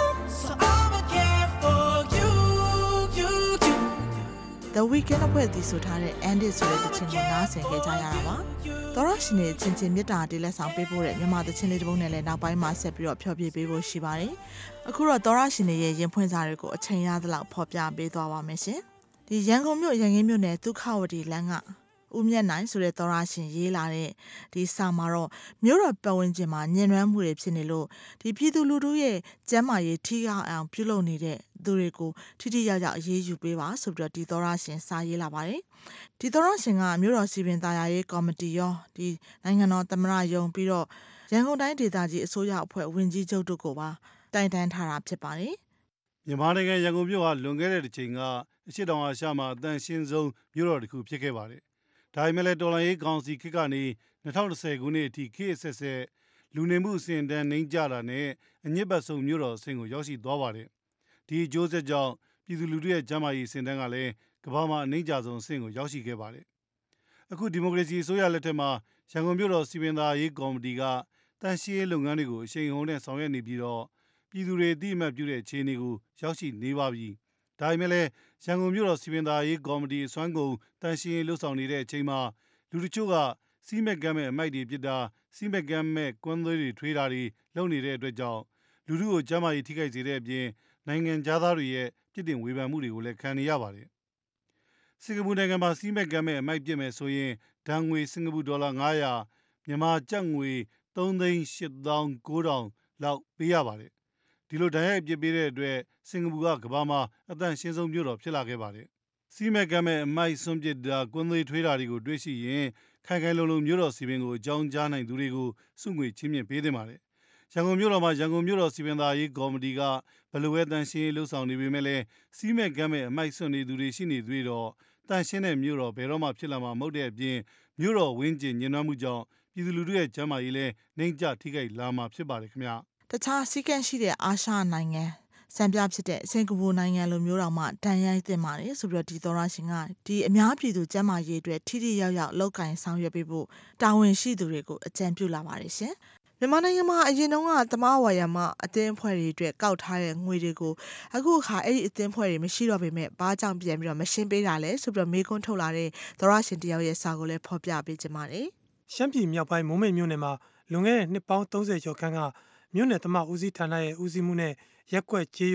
The Weeknd အဖွဲ့အစည်းဆိုထားတဲ့ And It ဆိုတဲ့သချင်းကိုနားဆင်ခဲ့ကြရတာပါသောရရှင်တွေချင်းချင်းမြတ်တာတေးလက်ဆောင်ပေးဖို့တဲ့မြန်မာသချင်းလေးတစ်ပုဒ်နဲ့လည်းနောက်ပိုင်းမှာဆက်ပြီးတော့ဖျော်ဖြေပေးဖို့ရှိပါတယ်အခုတော့သောရရှင်တွေရဲ့ရင်ဖွင့်စာတွေကိုအချိန်ရသလောက်ဖော်ပြပေးသွားပါမယ်ရှင်ဒီရန်ကုန်မြို့ရန်ကင်းမြို့နယ်ဒုက္ခဝတီလမ်းကဦးမြတ်နိုင်ဆိုတဲ့သောရရှင်ရေးလာတဲ့ဒီစာမှာတော့မြို့တော်ပတ်ဝန်းကျင်မှာညှဉ်းနှွမ်းမှုတွေဖြစ်နေလို့ဒီပြည်သူလူထုရဲ့ကျန်းမာရေးထိခိုက်အောင်ပြုလုပ်နေတဲ့သူတွေကိုထိထိရောက်ရောက်အရေးယူပေးပါဆိုပြီးတော့ဒီသောရရှင်စာရေးလာပါတယ်ဒီသောရရှင်ကမြို့တော်စီပင်သားယာရေးကော်မတီရောဒီနိုင်ငံတော်သမ္မတရုံးပြီးတော့ရန်ကုန်တိုင်းဒေသကြီးအစိုးရအဖွဲ့ဝင်ကြီးချုပ်တို့ကိုပါတိုင်တန်းထားတာဖြစ်ပါတယ်မြန်မာနိုင်ငံရန်ကုန်မြို့ဟာလွန်ခဲ့တဲ့တစ်ချိန်ကအရှေ့တောင်အာရှမှာအသန့်ရှင်းဆုံးမြို့တော်တစ်ခုဖြစ်ခဲ့ပါတယ်ဒါပေမဲ့လည်းတော်လှန်ရေးကောင်စီခေတ်ကနေ၂၀၁၀ခုနှစ်အထိခေတ်အဆက်ဆက်လူနေမှုအဆင့်အတန်းနှိမ့်ကျတာနဲ့အညစ်ပတ်ဆုံးမြို့တော်အဆင့်ကိုရောက်ရှိသွားပါတယ်ဒီအကျိုးဆက်ကြောင့်ပြည်သူလူထုရဲ့ကျန်းမာရေးအဆင့်တန်းကလည်းကမ္ဘာမှာအနှိမ့်ကျဆုံးအဆင့်ကိုရောက်ရှိခဲ့ပါတယ်အခုဒီမိုကရေစီအစိုးရလက်ထက်မှာရန်ကုန်မြို့တော်စီပင်သာရေးကော်မတီကတန်ရှင်းရေးလုပ်ငန်းတွေကိုအရှိန်အဟုန်နဲ့ဆောင်ရွက်နေပြီးတော့ပြည်သူတွေအသိအမှတ်ပြုတဲ့အခြေအနေကိုရောက်ရှိနေပါပြီဒါပေမဲ့လည်းရန်ကုန်မြို့တော်စီပင်သာရေးကော်မတီအစွမ်းကုန်တန်ရှင်းရေးလှုပ်ဆောင်နေတဲ့အချိန်မှာလူတချို့ကစီးမဲ့ကမ်းမဲ့အမိုက်တွေပစ်တာစီးမဲ့ကမ်းမဲ့ကွမ်းသွေးတွေထွေးတာတွေလုပ်နေတဲ့အတွက်ကြောင့်လူထုကိုကျန်းမာရေးထိခိုက်စေတဲ့အပြင်နိုင်ငံသားတွေရဲ့ပြစ်တင်ဝေဖန်မှုတွေကိုလည်းခံနေရပါတယ်စင်ကာပူနိုင်ငံမှာစီးမဲ့ကမ်းမဲ့အမိုက်ပစ်မယ်ဆိုရင်ဒဏ်ငွေစင်ကာပူဒေါ်လာ၅၀၀မြန်မာကျပ်ငွေသုံးသိန်းရှစ်သောင်းကိုးထောင်လောက်ပေးရပါတယ်ဒီလိုဒဏ်ရိုက်အပြစ်ပေးတဲ့အတွက်စင်ကာပူကကမ္ဘာမှာအသန့်ရှင်းဆုံးမြို့တော်ဖြစ်လာခဲ့ပါတယ်စီးမဲ့ကမ်းမဲ့အမိုက်စွန့်ပစ်တာကွန်းသွေးထွေးတာတွေကိုတွေ့ရှိရင်ခိုင်ခိုင်လုံလုံမြို့တော်စီပင်ကိုအကြောင်းကြားနိုင်သူတွေကိုစုငွေချင်းမြင့်ပေးသင့်ပါတယ်ရန်ကုန်မြို့တော်မှာရန်ကုန်မြို့တော်စီပင်သာရေးကော်မတီကဘယ်လိုပဲတန်ရှင်းရေးလှုပ်ဆောင်နေပေမဲ့လည်းစီးမဲ့ကမ်းမဲ့အမိုက်စွန့်နေသူတွေရှိနေသေးတော့တန်ရှင်းတဲ့မြို့တော်ဘယ်တော့မှဖြစ်လာမှာမဟုတ်တဲ့အပြင်မြို့တော်ဝင်းကျင်ညှဉ်းနှွမ်းမှုကြောင့်ပြည်သူလူထုရဲ့ကျန်းမာရေးလည်းနှိမ့်ကျထိခိုက်လာမှာဖြစ်ပါတယ်ခင်ဗျာတခြားစီးကံရှိတဲ့အာရှနိုင်ငံစံပြဖြစ်တဲ့စင်ကာပူနိုင်ငံလိုမျိုးတောင်မှတန်ရိုက်တင်ပါတယ်ဆိုပြီးတော့ဒီသောရရှင်ကဒီအများပြည်သူကျန်းမာရေးအတွက်ထိထိရောက်ရောက်လောက်ကင်ဆောင်ရွက်ပေးဖို့တာဝန်ရှိသူတွေကိုအကြံပြုလာပါတယ်ရှင်မြန်မာနိုင်ငံမှာအရင်တုန်းကသမားဝါယာမအသင်းအဖွဲ့တွေအတွက်ကောက်ထားတဲ့ငွေတွေကိုအခုအခါအဲ့ဒီအသင်းအဖွဲ့တွေမရှိတော့ပေမဲ့ဘာကြောင့်ပြန်ပြီးတော့မရှင်းပေးတာလဲဆိုပြီးတော့မေးခွန်းထုတ်လာတဲ့သောရရှင်တယောက်ရဲ့စာကိုလည်းဖော်ပြပေးကြပါတယ်ရှမ်းပြည်မြောက်ပိုင်းမိုးမိတ်မြို့နယ်မှာလွန်ခဲ့တဲ့နှစ်ပေါင်းသုံးဆယ်ကျော်ခန့်ကမြို့နယ်သမားဦးစီးဌာနရဲ့ဦးစီးမှုနဲ့ရက်ကွက်ကျေးရွာ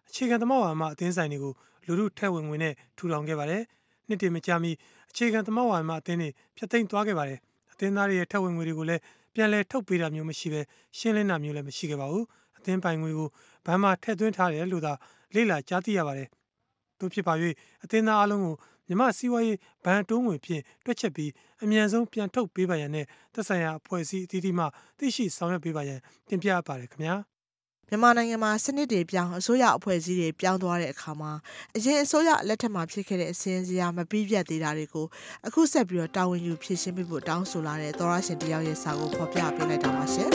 အခြေခံသမဝါဒမှအသင်းဆိုင်တွေကိုလူထုထက်ဝင်ဝင်နဲ့ထူထောင်ခဲ့ပါတယ်။နှစ်တည်မကြာမီအခြေခံသမဝါဒမှအသင်းတွေဖျက်သိမ်းသွားခဲ့ပါတယ်။အသင်းသားတွေရဲ့ထက်ဝင်ငွေတွေကိုလည်းပြန်လည်ထုတ်ပေးတာမျိုးမရှိဘဲရှင်းလင်းတာမျိုးလည်းမရှိခဲ့ပါဘူး။အသင်းပိုင်ငွေကိုဘဏ်မှာထည့်သွင်းထားတယ်လို့သာလေ့လာကြားသိရပါတယ်။တို့ဖြစ်ပါ၍အသင်းသားအလုံးကိုမြမစီးပွားရေးဘဏ်တိုးငွေဖြင့်တွက်ချက်ပြီးအမြန်ဆုံးပြန်ထုတ်ပေးပါရန်နဲ့သက်ဆိုင်ရာအဖွဲ့အစည်းအသီးသီးမှသိရှိဆောင်ရွက်ပေးပါရန်တင်ပြပါတယ်ခင်ဗျာမြန်မာနိုင်ငံမှာစနစ်တွေပြောင်းအစိုးရအဖွဲ့အစည်းတွေပြောင်းသွားတဲ့အခါမှာအရင်အစိုးရလက်ထက်မှာဖြစ်ခဲ့တဲ့အစင်းစရာမပြီးပြတ်သေးတာတွေကိုအခုဆက်ပြီးတော့တာဝန်ယူဖြည့်ရှင်းပေးဖို့တောင်းဆိုလာတဲ့သောရရှင်တယောက်ရဲ့စာကိုဖော်ပြပေးလိုက်တာပါရှင်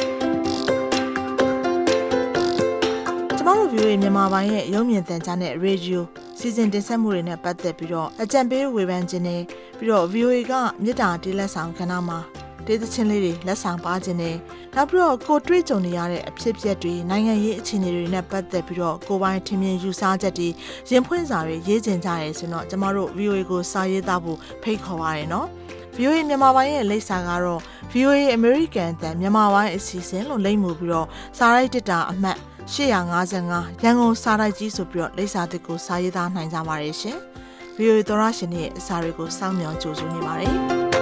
ကျမတို့ view ရဲ့မြန်မာပိုင်းရဲ့ရုပ်မြင်သံကြားနဲ့ radio စီစဉ်တင်ဆက်မှုတွေနဲ့ပတ်သက်ပြီးတော့အကြံပေးဝေဖန်ခြင်းနဲ့ပြီးတော့ view ကမြေတားတေးလက်ဆောင်ကဏ္ဍမှာဒေသချင်းလေးတွေလက်ဆောင်ပါခြင်းနဲ့နောက်ပြီးတော့ကိုတွေ့ကြုံနေရတဲ့အဖြစ်အပျက်တွေနိုင်ငံရေးအခြေအနေတွေနဲ့ပတ်သက်ပြီးတော့ကိုပိုင်းထင်မြင်ယူဆချက်တွေရင်ဖွင့်စာတွေရေးကျင်ကြရဲဆိုတော့ကျမတို့ view ကိုစာရေးသားဖို့ဖိတ်ခေါ်ပါရနော် view မြန်မာပိုင်းရဲ့လိပ်စာကတော့ view American အတန်မြန်မာပိုင်းအစီအစဉ်လို့လိမ့်မှုပြီးတော့စာရိုက်တစ်တာအမှတ်၈၅၅ရန်ကုန်စာရိုက်ကြီးဆိုပြီးတော့လိပ်စာတစ်ကိုစာရေးသားနိုင်ကြပါရဲ့ရှင် view သောရရှင်ရဲ့အစာတွေကိုစောင့်မျှော်ကြိုဆိုနေပါတယ်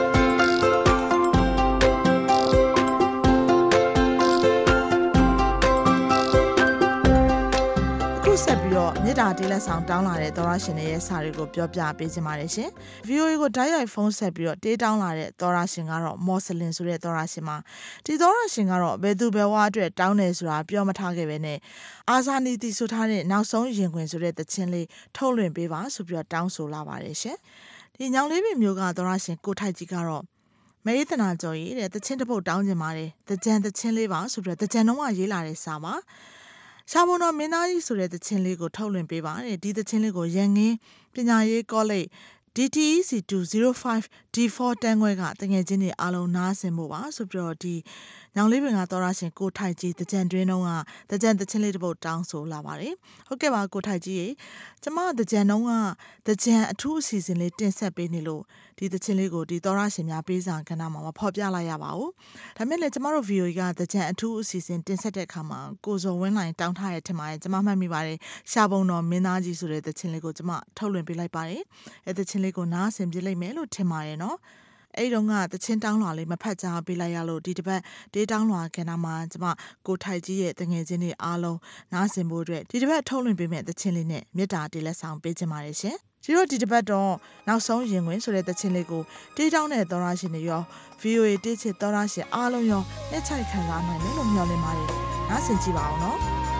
ဆက်ပြီးတော့မြေတားတေးလက်ဆောင်တောင်းလာတဲ့သောရရှင်တွေရဲ့စာတွေကိုပြောပြပေးခြင်းပါတယ်ရှင်။ view ကိုဓာတ်ရိုက်ဖုန်းဆက်ပြီးတော့တေးတောင်းလာတဲ့သောရရှင်ကတော့မော်စလင်ဆိုတဲ့သောရရှင်မှာဒီသောရရှင်ကတော့ဘယ်သူဘယ်ဝါအတွက်တောင်းတယ်ဆိုတာပြောမထားခဲ့ပဲနဲ့အာဇာနည်တီဆိုထားတဲ့နောက်ဆုံးရင်ခွင်ဆိုတဲ့သချင်းလေးထုတ်လွှင့်ပေးပါဆိုပြီးတော့တောင်းဆိုလာပါတယ်ရှင်။ဒီညောင်လေးပင်မျိုးကသောရရှင်ကိုထိုက်ကြီးကတော့မေရီတနာကျော်ရေးတဲ့သချင်းတစ်ပုတ်တောင်းခြင်းပါတယ်။တကြံသချင်းလေးပါဆိုပြီးတော့တကြံတော့ရေးလာတဲ့စာပါရှာဘုံတော်မင်းသားကြီးဆိုတဲ့သချင်းလေးကိုထုတ်လွှင့်ပေးပါတယ်ဒီသချင်းလေးကိုရန်ငင်းပညာရေးကောလိပ် D T E C two oh five D four တန်းခွဲကတငယ်ချင်းတွေအားလုံးနားဆင်ဖို့ပါဆိုပြီးတော့ဒီညောင်လေးပင်ကသောရရှင်ကိုထိုက်ကြီးတကြံတွင်းတော့ကတကြံသချင်းလေးတစ်ပုတ်တောင်းဆိုလာပါတယ်ဟုတ်ကဲ့ပါကိုထိုက်ကြီးရေကျမတကြံတော့ကတကြံအထူးအစီအစဉ်လေးတင်ဆက်ပေးနေလို့ဒီသချင်းလေးကိုဒီသောရရှင်များပေးစာကဏ္ဍမှာမဖော်ပြလိုက်ရပါဘူးဒါမဲ့လည်းကျမတို့ view ကတကြံအထူးအစီအစဉ်တင်ဆက်တဲ့အခါမှာကိုဇော်ဝင်းလိုင်တောင်းထားတဲ့ထင်ပါတယ်ကျမမှတ်မိပါတယ်ရှာဘုံတော်မင်းသားကြီးဆိုတဲ့သချင်းလေးကိုကျမထုတ်လွှင့်ပေးလိုက်ပါတယ်အဲသချင်းလေးကိုနားဆင်ပြလိုက်မယ်လို့ထင်ပါတယ်နော်အဲ့တုန်းကတချင်းတောင်းလွှာလေးမဖတ်ကြားပေးလိုက်ရလို့ဒီတစ်ပတ်ဒေးတောင်းလွှာကဏ္ဍမှာကျမကိုထိုက်ကြီးရဲ့တငယ်ချင်းတွေအားလုံးနားဆင်ဖို့အတွက်ဒီတစ်ပတ်ထုတ်လွှင့်ပေးမယ့်တချင်းလေးနဲ့မြေတားတေးလက်ဆောင်ပေးချင်ပါတယ်ရှင်ဒီတော့ဒီတစ်ပတ်တော့နောက်ဆုံးရင်ဝင်ဆိုတဲ့တချင်းလေးကိုတေးတောင်းတဲ့သောရရှင်တွေရော view တေးချစ်သောရရှင်အားလုံးရောလက်ချိုက်ခံစားနိုင်မယ်လို့မျှော်လင့်ပါတယ်နားဆင်ကြည့်ပါအောင်နော်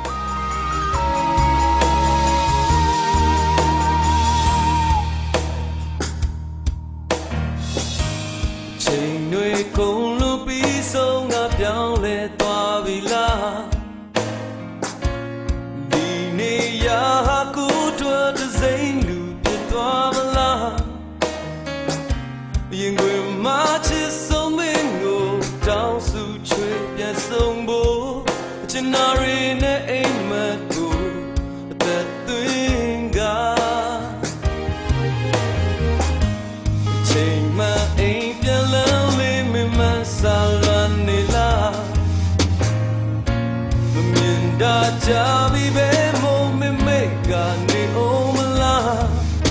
ချိန်တွေကုန်လို့ပြီးဆုံးငါပြောင်းလဲသွားပြီလားဒီနေရာကူတွေ့တဲ့စိမ့်လူပြသွားမလားရင်ခွင်မှာချစ်ဆုံးမင်းကိုတောင်းစုချွေပြန်ဆုံးဖို့အချင်နာရီနဲ့အိမ်မက်ကိုအသက်သွင်းကချိန်မှအိမ်ပြန်လန်းလေးမမဆာလန်နေလားမမြင်တာကြပြီပဲမို့မမေကနေအောင်မလား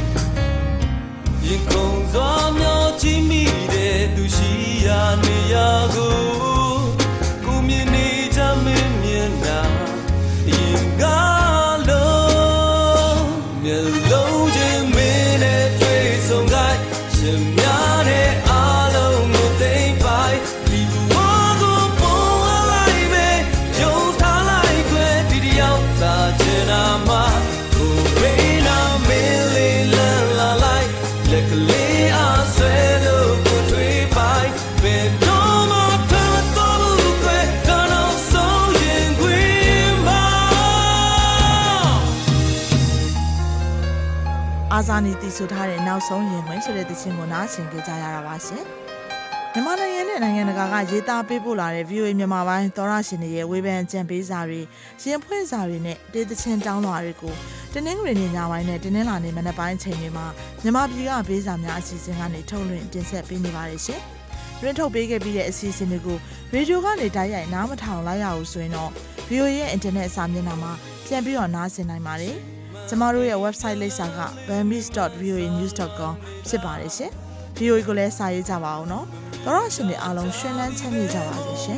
ရင်ခုန်စွာမျောကြည့်မိတဲ့သူရှိရာနေရာကိုကိုမြင်နေကြမင်းမြင်တာရင်ကားလုံးမျက်လုံးချင်းမင်းနဲ့တွေ့ဆုံခိုင်းရှင်များတဲ့အားလုံးကိုသိမ့်ပိုက်ဒီဘောကိုပေါ်လိုက်ပဲယုံထားလိုက်ခွဲဒီတယောက်သာချင်တာမှာကိုမေးနာမင်းလေးလန်းလာလိုက်လက်ကလေးအားဆွဲလို့ကိုတွေ့ပိုက်ဘယ်တော့မှထားတော့ဘူးခွဲတော့ဆုံးရင်ခွေးမှာအာဇာနည်တီဆိုထားတဲ့နောက်ဆုံးရင်ဝင်ဆိုတဲ့သချင်းကိုနားဆင်ကြကြရတာပါရှင်မြန်မာနိုင်ငံနဲ့နိုင်ငံတကာကရေးသားပေးပို့လာတဲ့ view မြန်မာပိုင်းသောရရှင်တွေရဲ့ဝေဖန်ကြံပေးစာတွေရင်ဖွင့်စာတွေနဲ့တေးသချင်းတောင်းလွှာတွေကိုတင်းနှင်းတွေညပိုင်းနဲ့တင်းနှင်းလာနေမနက်ပိုင်းချိန်တွေမှာမြန်မာပြည်ကပေးစာများအစီအစဉ်ကနေထုတ်လွှင့်တင်ဆက်ပေးနေပါတယ်ရှင်ရင်းထုတ်ပေးခဲ့ပြီးတဲ့အစီအစဉ်တွေကိုရေဒီယိုကနေတိုက်ရိုက်နားမထောင်လိုက်ရအောင်ဆိုရင်တော့ view ရဲ့ internet စာမျက်နှာမှာ d ပြန်ပြီးတော့နားဆင်နိုင်ပါတယ်ကျမတို့ရဲ့ website လိပ်စာက burmese dot v o a news dot com ဖြစ်ပါတယ်ရှင် ဗီအိုအေ ကိုလည်းစာရေးကြပါအောင်နော်သောရရှင်တွေအားလုံးရှင်လန်းချမ်းမြေ့ကြပါစေရှင်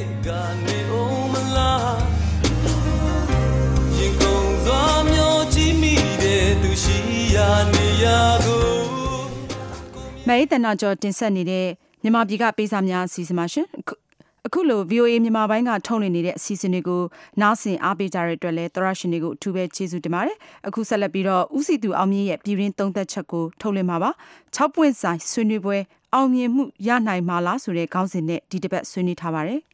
ရင်ကုန်စွာမျိုးကြည့်မိတဲ့သူရှိရာနေရာကိုမဲတနာကျော်တင်ဆက်နေတဲ့မြန်မာပြည်ကပေးစာများအစီအစဉ်ပါရှင်အခုလို ဗီအိုအေ မြန်မာပိုင်းကထုတ်လွှင့်နေတဲ့အစီအစဉ်တွေကိုနားဆင်အားပေးကြတဲ့အတွက်လည်းသောရရှင်တွေကိုအထူးပဲကျေးဇူးတင်ပါတယ်အခုဆက်လက်ပြီးတော့ဦးစီသူအောင်မြင့်ရဲ့ပြည်ရင်းသုံးသက်ချက်ကိုထုတ်လွှင့်မှာပါ၆ပွင့်ဆိုင်ဆွေးနွေးပွဲအောင်မြင်မှုရနိုင်မှာလားဆိုတဲ့ခေါင်းစဉ်နဲ့ဒီတစ်ပတ်ဆွေးနွေးထားပါတယ်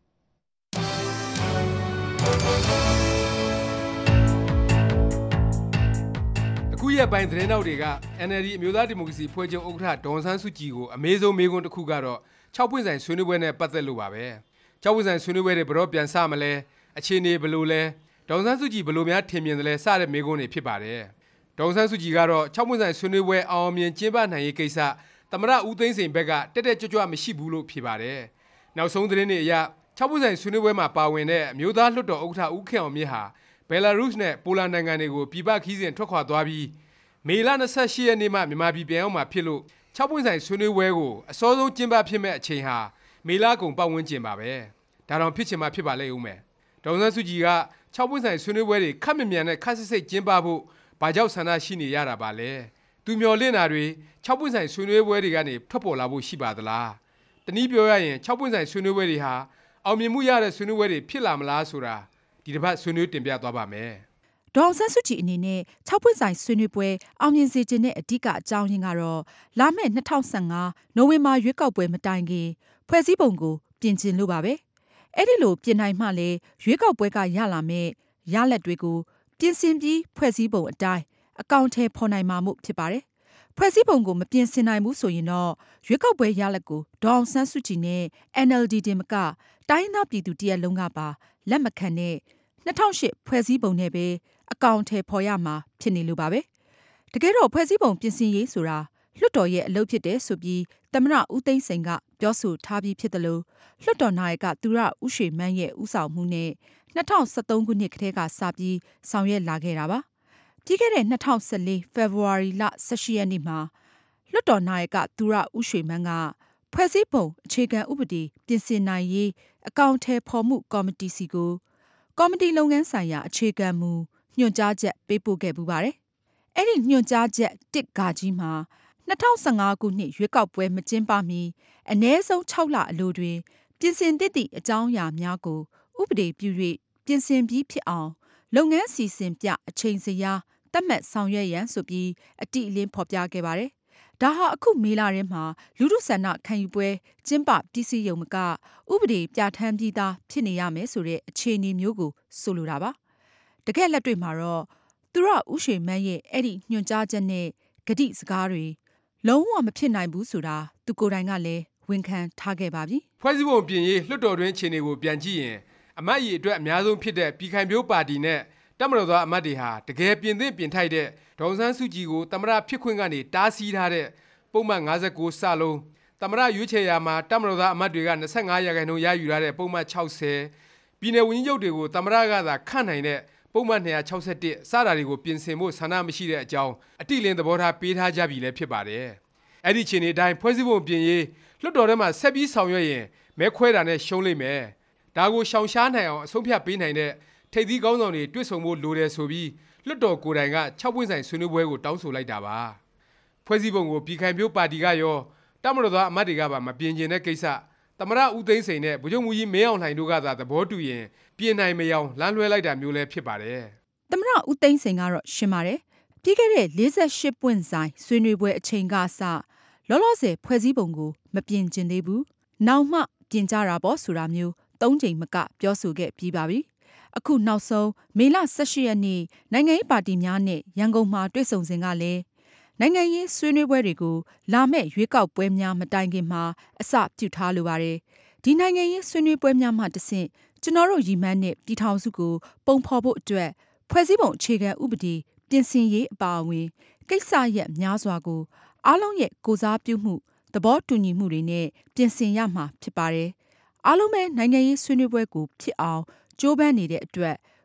အခုရက်ပိုင်းသတင်းတောက်တွေက အန် အယ်လ် ဒီ အမျိုးသားဒီမိုကရေစီဖွဲ့ချုပ်ဥက္ကဋ္ဌဒေါ်အောင်ဆန်းစုကြည်ကိုအမေဆုံးမေးခွန်းတစ်ခုကတော့၆ပွင့်ဆိုင်ဆွေးနွေးပွဲနဲ့ပတ်သက်လို့ပါပဲ၆ပွင့်ဆိုင်ဆွေးနွေးပွဲတွေဘယ်တော့ပြန်စမလဲအခြေအနေဘယ်လိုလဲဒေါ်အောင်ဆန်းစုကြည်ဘယ်လိုများထင်မြင်တယ်လဲစတဲ့မေးခွန်းတွေဖြစ်ပါတယ်ဒေါ်အောင်ဆန်းစုကြည်ကတော့၆ပွင့်ဆိုင်ဆွေးနွေးပွဲအောင်မြင်ကျင်းပနိုင်ရေးကိစ္စသမ္မတဦးသိန်းစိန်ဘက်ကတက်တက်ကြွကြွမရှိဘူးလို့ဖြေပါတယ်နောက်ဆုံးသတင်းတွေအရ၆ပွင့်ဆိုင်ဆွေးနွေးပွဲမှာပါဝင်တဲ့အမျိုးသားလွှတ်တော်ဥက္ကဋ္ဌဦးခင်အောင်မြင့်ဟာဘယ်လာရုစ်နဲ့ပိုလန်နိုင်ငံတွေကိုပြည်ပခီးစဉ်ထွက်ခွာသွားပြီးမေလ၂၈ရက်နေ့မှမြန်မာပြည်ပြန်ရောက်မှာဖြစ်လို့၆ပွင့်ဆိုင်ဆွေးနွေးပွဲကိုအစောဆုံးကျင်းပဖြစ်မဲ့အချိန်ဟာမေလကုန်ပတ်ဝန်းကျင်ပါပဲဒါတောင်ဖြစ်ချင်မှဖြစ်ပါလိမ့်ဦးမယ်ဒေါ်အောင်ဆန်းစုကြည်က၆ပွင့်ဆိုင်ဆွေးနွေးပွဲတွေခက်မြမြန်နဲ့ခက်စစ်စစ်ကျင်းပဖို့ဘာကြောင့်ဆန္ဒရှိနေရတာပါလဲသူမျှော်လင့်တာတွေ၆ပွင့်ဆိုင်ဆွေးနွေးပွဲတွေကနေထွက်ပေါ်လာဖို့ရှိပါသလားတနည်းပြောရရင်၆ပွင့်ဆိုင်ဆွေးနွေးပွဲတွေဟာအောင်မြင်မှုရတဲ့ဆွေးနွေးပွဲတွေဖြစ်လာမလားဆိုတာဒီတစ်ပတ်ဆွေးနွေးတင်ပြသွားပါမယ်ဒေါ်အောင်ဆန်းစုကြည်အနေနဲ့၆ပွင့်ဆိုင်ဆွေးနွေးပွဲအောင်မြင်စေခြင်းတဲ့အဓိကအကြောင်းရင်းကတော့လာမယ့်၂၀၁၅နိုဝင်ဘာရွေးကောက်ပွဲမတိုင်ခင်ဖွဲ့စည်းပုံကိုပြင်ဆင်လို့ပါပဲအဲ့ဒီလိုပြင်နိုင်မှလည်းရွေးကောက်ပွဲကရလာမယ့်ရလဒ်တွေကိုပြင်ဆင်ပြီးဖွဲ့စည်းပုံအတိုင်းအကောင့်ထဲဖော်နိုင်မှာမို့ဖြစ်ပါတယ်ဖွဲ့စည်းပုံကိုမပြင်ဆင်နိုင်ဘူးဆိုရင်တော့ရွေးကောက်ပွဲရလဒ်ကိုဒေါ်အောင်ဆန်းစုကြည်နဲ့ အန် အယ်လ် ဒီ တင်မကတိုင်းသားပြည်သူတရက်လုံးကပါလက်မခံတဲ့၂၀၀၈ဖွဲ့စည်းပုံနဲ့ပဲအကောင့်ထဲဖော်ရမှာဖြစ်နေလို့ပါပဲတကယ်တော့ဖွဲ့စည်းပုံပြင်ဆင်ရေးဆိုတာလွှတ်တော်ရဲ့အလုပ်ဖြစ်တယ်ဆိုပြီးသမ္မတဦးသိန်းစိန်ကပြောဆိုထားပြီးဖြစ်တယ်လို့လွှတ်တော်နာယကသူရဦးရွှေမန်းရဲ့ဦးဆောင်မှုနဲ့၂၀၁၃ခုနှစ်ကတည်းကစပြီးဆောင်ရွက်လာခဲ့တာပါပြီးခဲ့တဲ့၂၀၁၄ဖေဖော်ဝါရီလ၁၈ရက်နေ့မှာလွှတ်တော်နာယကသူရဦးရွှေမန်းကဖွဲ့စည်းပုံအခြေခံဥပဒေပြင်ဆင်နိုင်ရေးအကောင့်ထဲဖော်မှုကော်မတီစီကိုကော်မတီလုပ်ငန်းဆိုင်ရာအခြေခံမူညွှန်ကြားချက်ပေးပို့ခဲ့ပူပါတယ်။အဲ့ဒီညွှန်ကြားချက်တစ်ဂါကြီးမှာ၂၀၁၅ခုနှစ်ရွေးကောက်ပွဲမကျင်းပမီအနည်းဆုံး၆လအလိုတွင်ပြင်ဆင်သင့်သည့်အကြောင်းအရာများကိုဥပဒေပြု၍ပြင်ဆင်ပြီးဖြစ်အောင်လုပ်ငန်းစီစဉ်ပြအချိန်စရာသတ်မှတ်ဆောင်ရွက်ရန်ဆိုပြီးအတိအလင်းဖော်ပြခဲ့ပါတယ်။ဒါဟာအခုမေလထဲမှာလူထုဆန္ဒခံယူပွဲကျင်းပပြည်စည်းရုံမကဥပဒေပြဋ္ဌာန်းပြီးသားဖြစ်နေရမယ်ဆိုတဲ့အခြေအနေမျိုးကိုဆိုလိုတာပါ။တကယ်လက်တွေ့မှာတော့သူရဦးရွှေမန်းရဲ့အဲ့ဒီညွှန်ကြားချက်နဲ့ဂတိစကားတွေလုံးဝမဖြစ်နိုင်ဘူးဆိုတာသူကိုယ်တိုင်ကလည်းဝန်ခံထားခဲ့ပါပြီ။ဖွဲ့စည်းပုံပြင်ရေးလွှတ်တော်တွင်းအခြေအနေကိုပြန်ကြည့်ရင်အမတ်ကြီးအတွက်အများဆုံးဖြစ်တဲ့ပြည်ခိုင်ဖြိုးပါတီနဲ့တပ်မတော်သားအမတ်တွေဟာတကယ်ပြင်သင့်ပြင်ထိုက်တဲ့ဒေါ်အောင်ဆန်းစုကြည်ကိုသမ္မတဖြစ်ခွင့်ကနေတားဆီးထားတဲ့ပုံမှန်၅၉စလုံးသမ္မတရွေးချယ်ရာမှာတပ်မတော်သားအမတ်တွေက၂၅ရာခိုင်နှုန်းရယူထားတဲ့ပုံမှန်၆၀ပြည်내ဝန်ကြီးချုပ်တွေကိုသမ္မတကသာခန့်နိုင်တဲ့ပုံမှန်၂၆၁စတာတွေကိုပြင်ဆင်ဖို့ဆန္ဒမရှိတဲ့အကြောင်းအတိအလင်းသဘောထားပေးထားကြပြီလည်းဖြစ်ပါတယ်။အဲ့ဒီချိန်ဒီအတိုင်းဖွဲ့စည်းပုံပြင်ရေးလွှတ်တော်ထဲမှာဆက်ပြီးဆောင်ရွက်ရင်မဲခွဲတာနဲ့ရှုံးလိမ့်မယ်။ဒါကိုရှောင်ရှားနိုင်အောင်အဆုံးဖြတ်ပေးနိုင်တဲ့ထိပ်သီးခေါင်းဆောင်တွေတွေ့ဆုံဖို့လိုတယ်ဆိုပြီးလွှတ်တော်ကိုယ်တိုင်က၆ပွင့်ဆိုင်ဆွေးနွေးပွဲကိုတောင်းဆိုလိုက်တာပါ။ဖွဲ့စည်းပုံကိုပြည်ခိုင်ဖြိုးပါတီကရောတပ်မတော်သားအမတ်တွေကပါမပြင်ကျင်တဲ့ကိစ္စသမ္မတဦးသိန်းစိန်နဲ့ဗိုလ်ချုပ်မူကြီးမင်းအောင်လှိုင်တို့ကသာသဘောတူရင်ပြင်နိုင်မယောင်လမ်းလွှဲလိုက်တာမျိုးလည်းဖြစ်ပါတယ်။သမ္မတဦးသိန်းစိန်ကတော့ရှင်းပါတယ်။ပြီးခဲ့တဲ့၄၈ပွင့်ဆိုင်ဆွေးနွေးပွဲအချိန်ကစလောလောဆယ်ဖွဲ့စည်းပုံကိုမပြင်ကျင်သေးဘူး။နောက်မှပြင်ကြတာပေါ့ဆိုတာမျိုးသုံးချိန်မကပြောဆိုခဲ့ပြီးပါပြီ။အခုနောက်ဆုံးမေလ၁၈ရက်နေ့နိုင်ငံရေးပါတီများနဲ့ရန်ကုန်မှာတွေ့ဆုံစဉ်ကလည်းနိုင်ငံရေးဆွေးနွေးပွဲတွေကိုလာမယ့်ရွေးကောက်ပွဲများမတိုင်ခင်မှာအစပြုထားလိုပါတယ်။ဒီနိုင်ငံရေးဆွေးနွေးပွဲများမှတဆင့်ကျွန်တော်တို့ရည်မှန်းတဲ့ပြည်ထောင်စုကိုပုံဖော်ဖို့အတွက်ဖွဲ့စည်းပုံအခြေခံဥပဒေပြင်ဆင်ရေးအပါအဝင်ကိစ္စရပ်များစွာကိုအားလုံးရဲ့ကိုစားပြုမှုသဘောတူညီမှုတွေနဲ့ပြင်ဆင်ရမှာဖြစ်ပါတယ်။အားလုံးပဲနိုင်ငံရေးဆွေးနွေးပွဲကိုဖြစ်အောင်ကြိုးပမ်းနေတဲ့အတွက်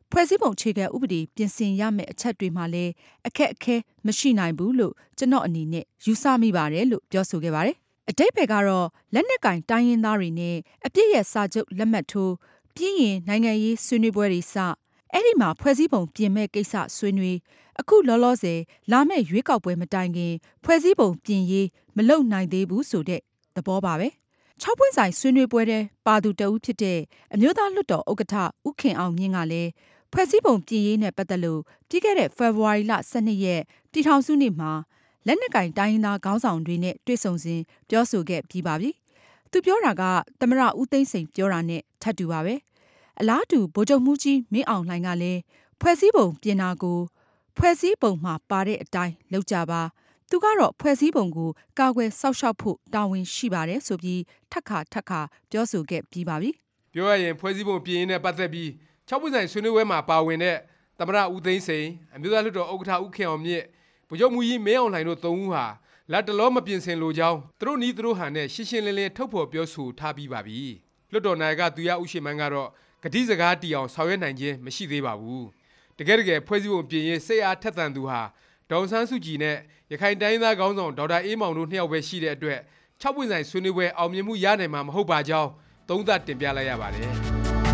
ဖွဲ့စည်းပုံအခြေခံဥပဒေပြင်ဆင်ရမယ့်အချက်တွေမှာလည်းအခက်အခဲမရှိနိုင်ဘူးလို့ကျွန်တော်အနေနဲ့ယူဆမိပါတယ်လို့ပြောဆိုခဲ့ပါတယ်။အဓိပ္ပာယ်ကတော့လက်နက်ကင်တိုင်းရင်းသားတွေနဲ့အပြည့်ရဲ့စာချုပ်လက်မှတ်ထိုးပြီးရင်နိုင်ငံရေးဆွေးနွေးပွဲတွေစအဲ့ဒီမှာဖွဲ့စည်းပုံပြင်မဲ့ကိစ္စဆွေးနွေးအခုလောလောဆယ်လာမယ့်ရွေးကောက်ပွဲမတိုင်ခင်ဖွဲ့စည်းပုံပြင်ရေးမလုပ်နိုင်သေးဘူးဆိုတဲ့သဘောပါပဲ။ခြောက်ပွင့်ဆိုင်ဆွေးနွေးပွဲတဲ့ပါသူတဦးဖြစ်တဲ့အမျိုးသားလွှတ်တော်ဥက္ကဋ္ဌဦးခင်အောင်မြင့်ကလည်းဖွဲ့စည်းပုံပြင်ရေးနဲ့ပတ်သက်လို့ပြီးခဲ့တဲ့ဖေဖော်ဝါရီလဆယ်နှစ်ရက်ပြည်ထောင်စုနေ့မှာလက်နက်ကင်တိုင်းရင်းသားခေါင်းဆောင်တွေနဲ့တွေ့ဆုံစဉ်ပြောဆိုခဲ့ပြီးပါပြီ။သူပြောတာကသမ္မတဦးသိန်းစိန်ပြောတာနဲ့ထပ်တူပါပဲ။အလားတူဗိုလ်ချုပ်မှူးကြီးမင်းအောင်လှိုင်ကလည်းဖွဲ့စည်းပုံပြင်တာကိုဖွဲ့စည်းပုံမှာပါတဲ့အတိုင်းလုပ်ကြပါသူကတော့ဖွဲ့စည်းပုံကိုကာကွယ်စောင့်ရှောက်ဖို့တာဝန်ရှိပါတယ်ဆိုပြီးထပ်ခါထပ်ခါပြောဆိုခဲ့ပြီးပါပြီ။ပြောရရင်ဖွဲ့စည်းပုံပြင်ရေးနဲ့ပတ်သက်ပြီး၆ပွင့်ဆိုင်ဆွေးနွေးပွဲမှာပါဝင်တဲ့သမ္မတဦးသိန်းစိန်အမျိုးသားလွှတ်တော်ဥက္ကဋ္ဌဦးခင်အောင်မြင့်ဗိုလ်ချုပ်မှူးကြီးမင်းအောင်လှိုင်တို့သုံးဦးဟာလက်တလောမပြင်ဆင်လိုကြောင်းသူတို့နီးသူတို့ဟန်နဲ့ရှင်းရှင်းလင်းလင်းထုတ်ဖော်ပြောဆိုထားပြီးပါပြီ။လွှတ်တော်နာယကသူရဦးရှိမန်းကတော့ကတိစကားတီအောင်ဆောင်ရွက်နိုင်ခြင်းမရှိသေးပါဘူး။တကယ်တကယ်ဖွဲ့စည်းပုံပြင်ရေးစိတ်အားထက်သန်သူဟာဒေါ်ဆန်းစုကြည်နဲ့ရခိုင်တိုင်းသားခေါင်းဆောင်ဒေါက်တာအေးမောင်တို့နှစ်ယောက်ပဲရှိတဲ့အတွက်၆ပွင့်ဆိုင်ဆွေးနွေးပွဲအောင်မြင်မှုရနိုင်မှာမဟုတ်ပါကြောင်းသုံးသပ်တင်ပြလိုက်ရပါတယ်။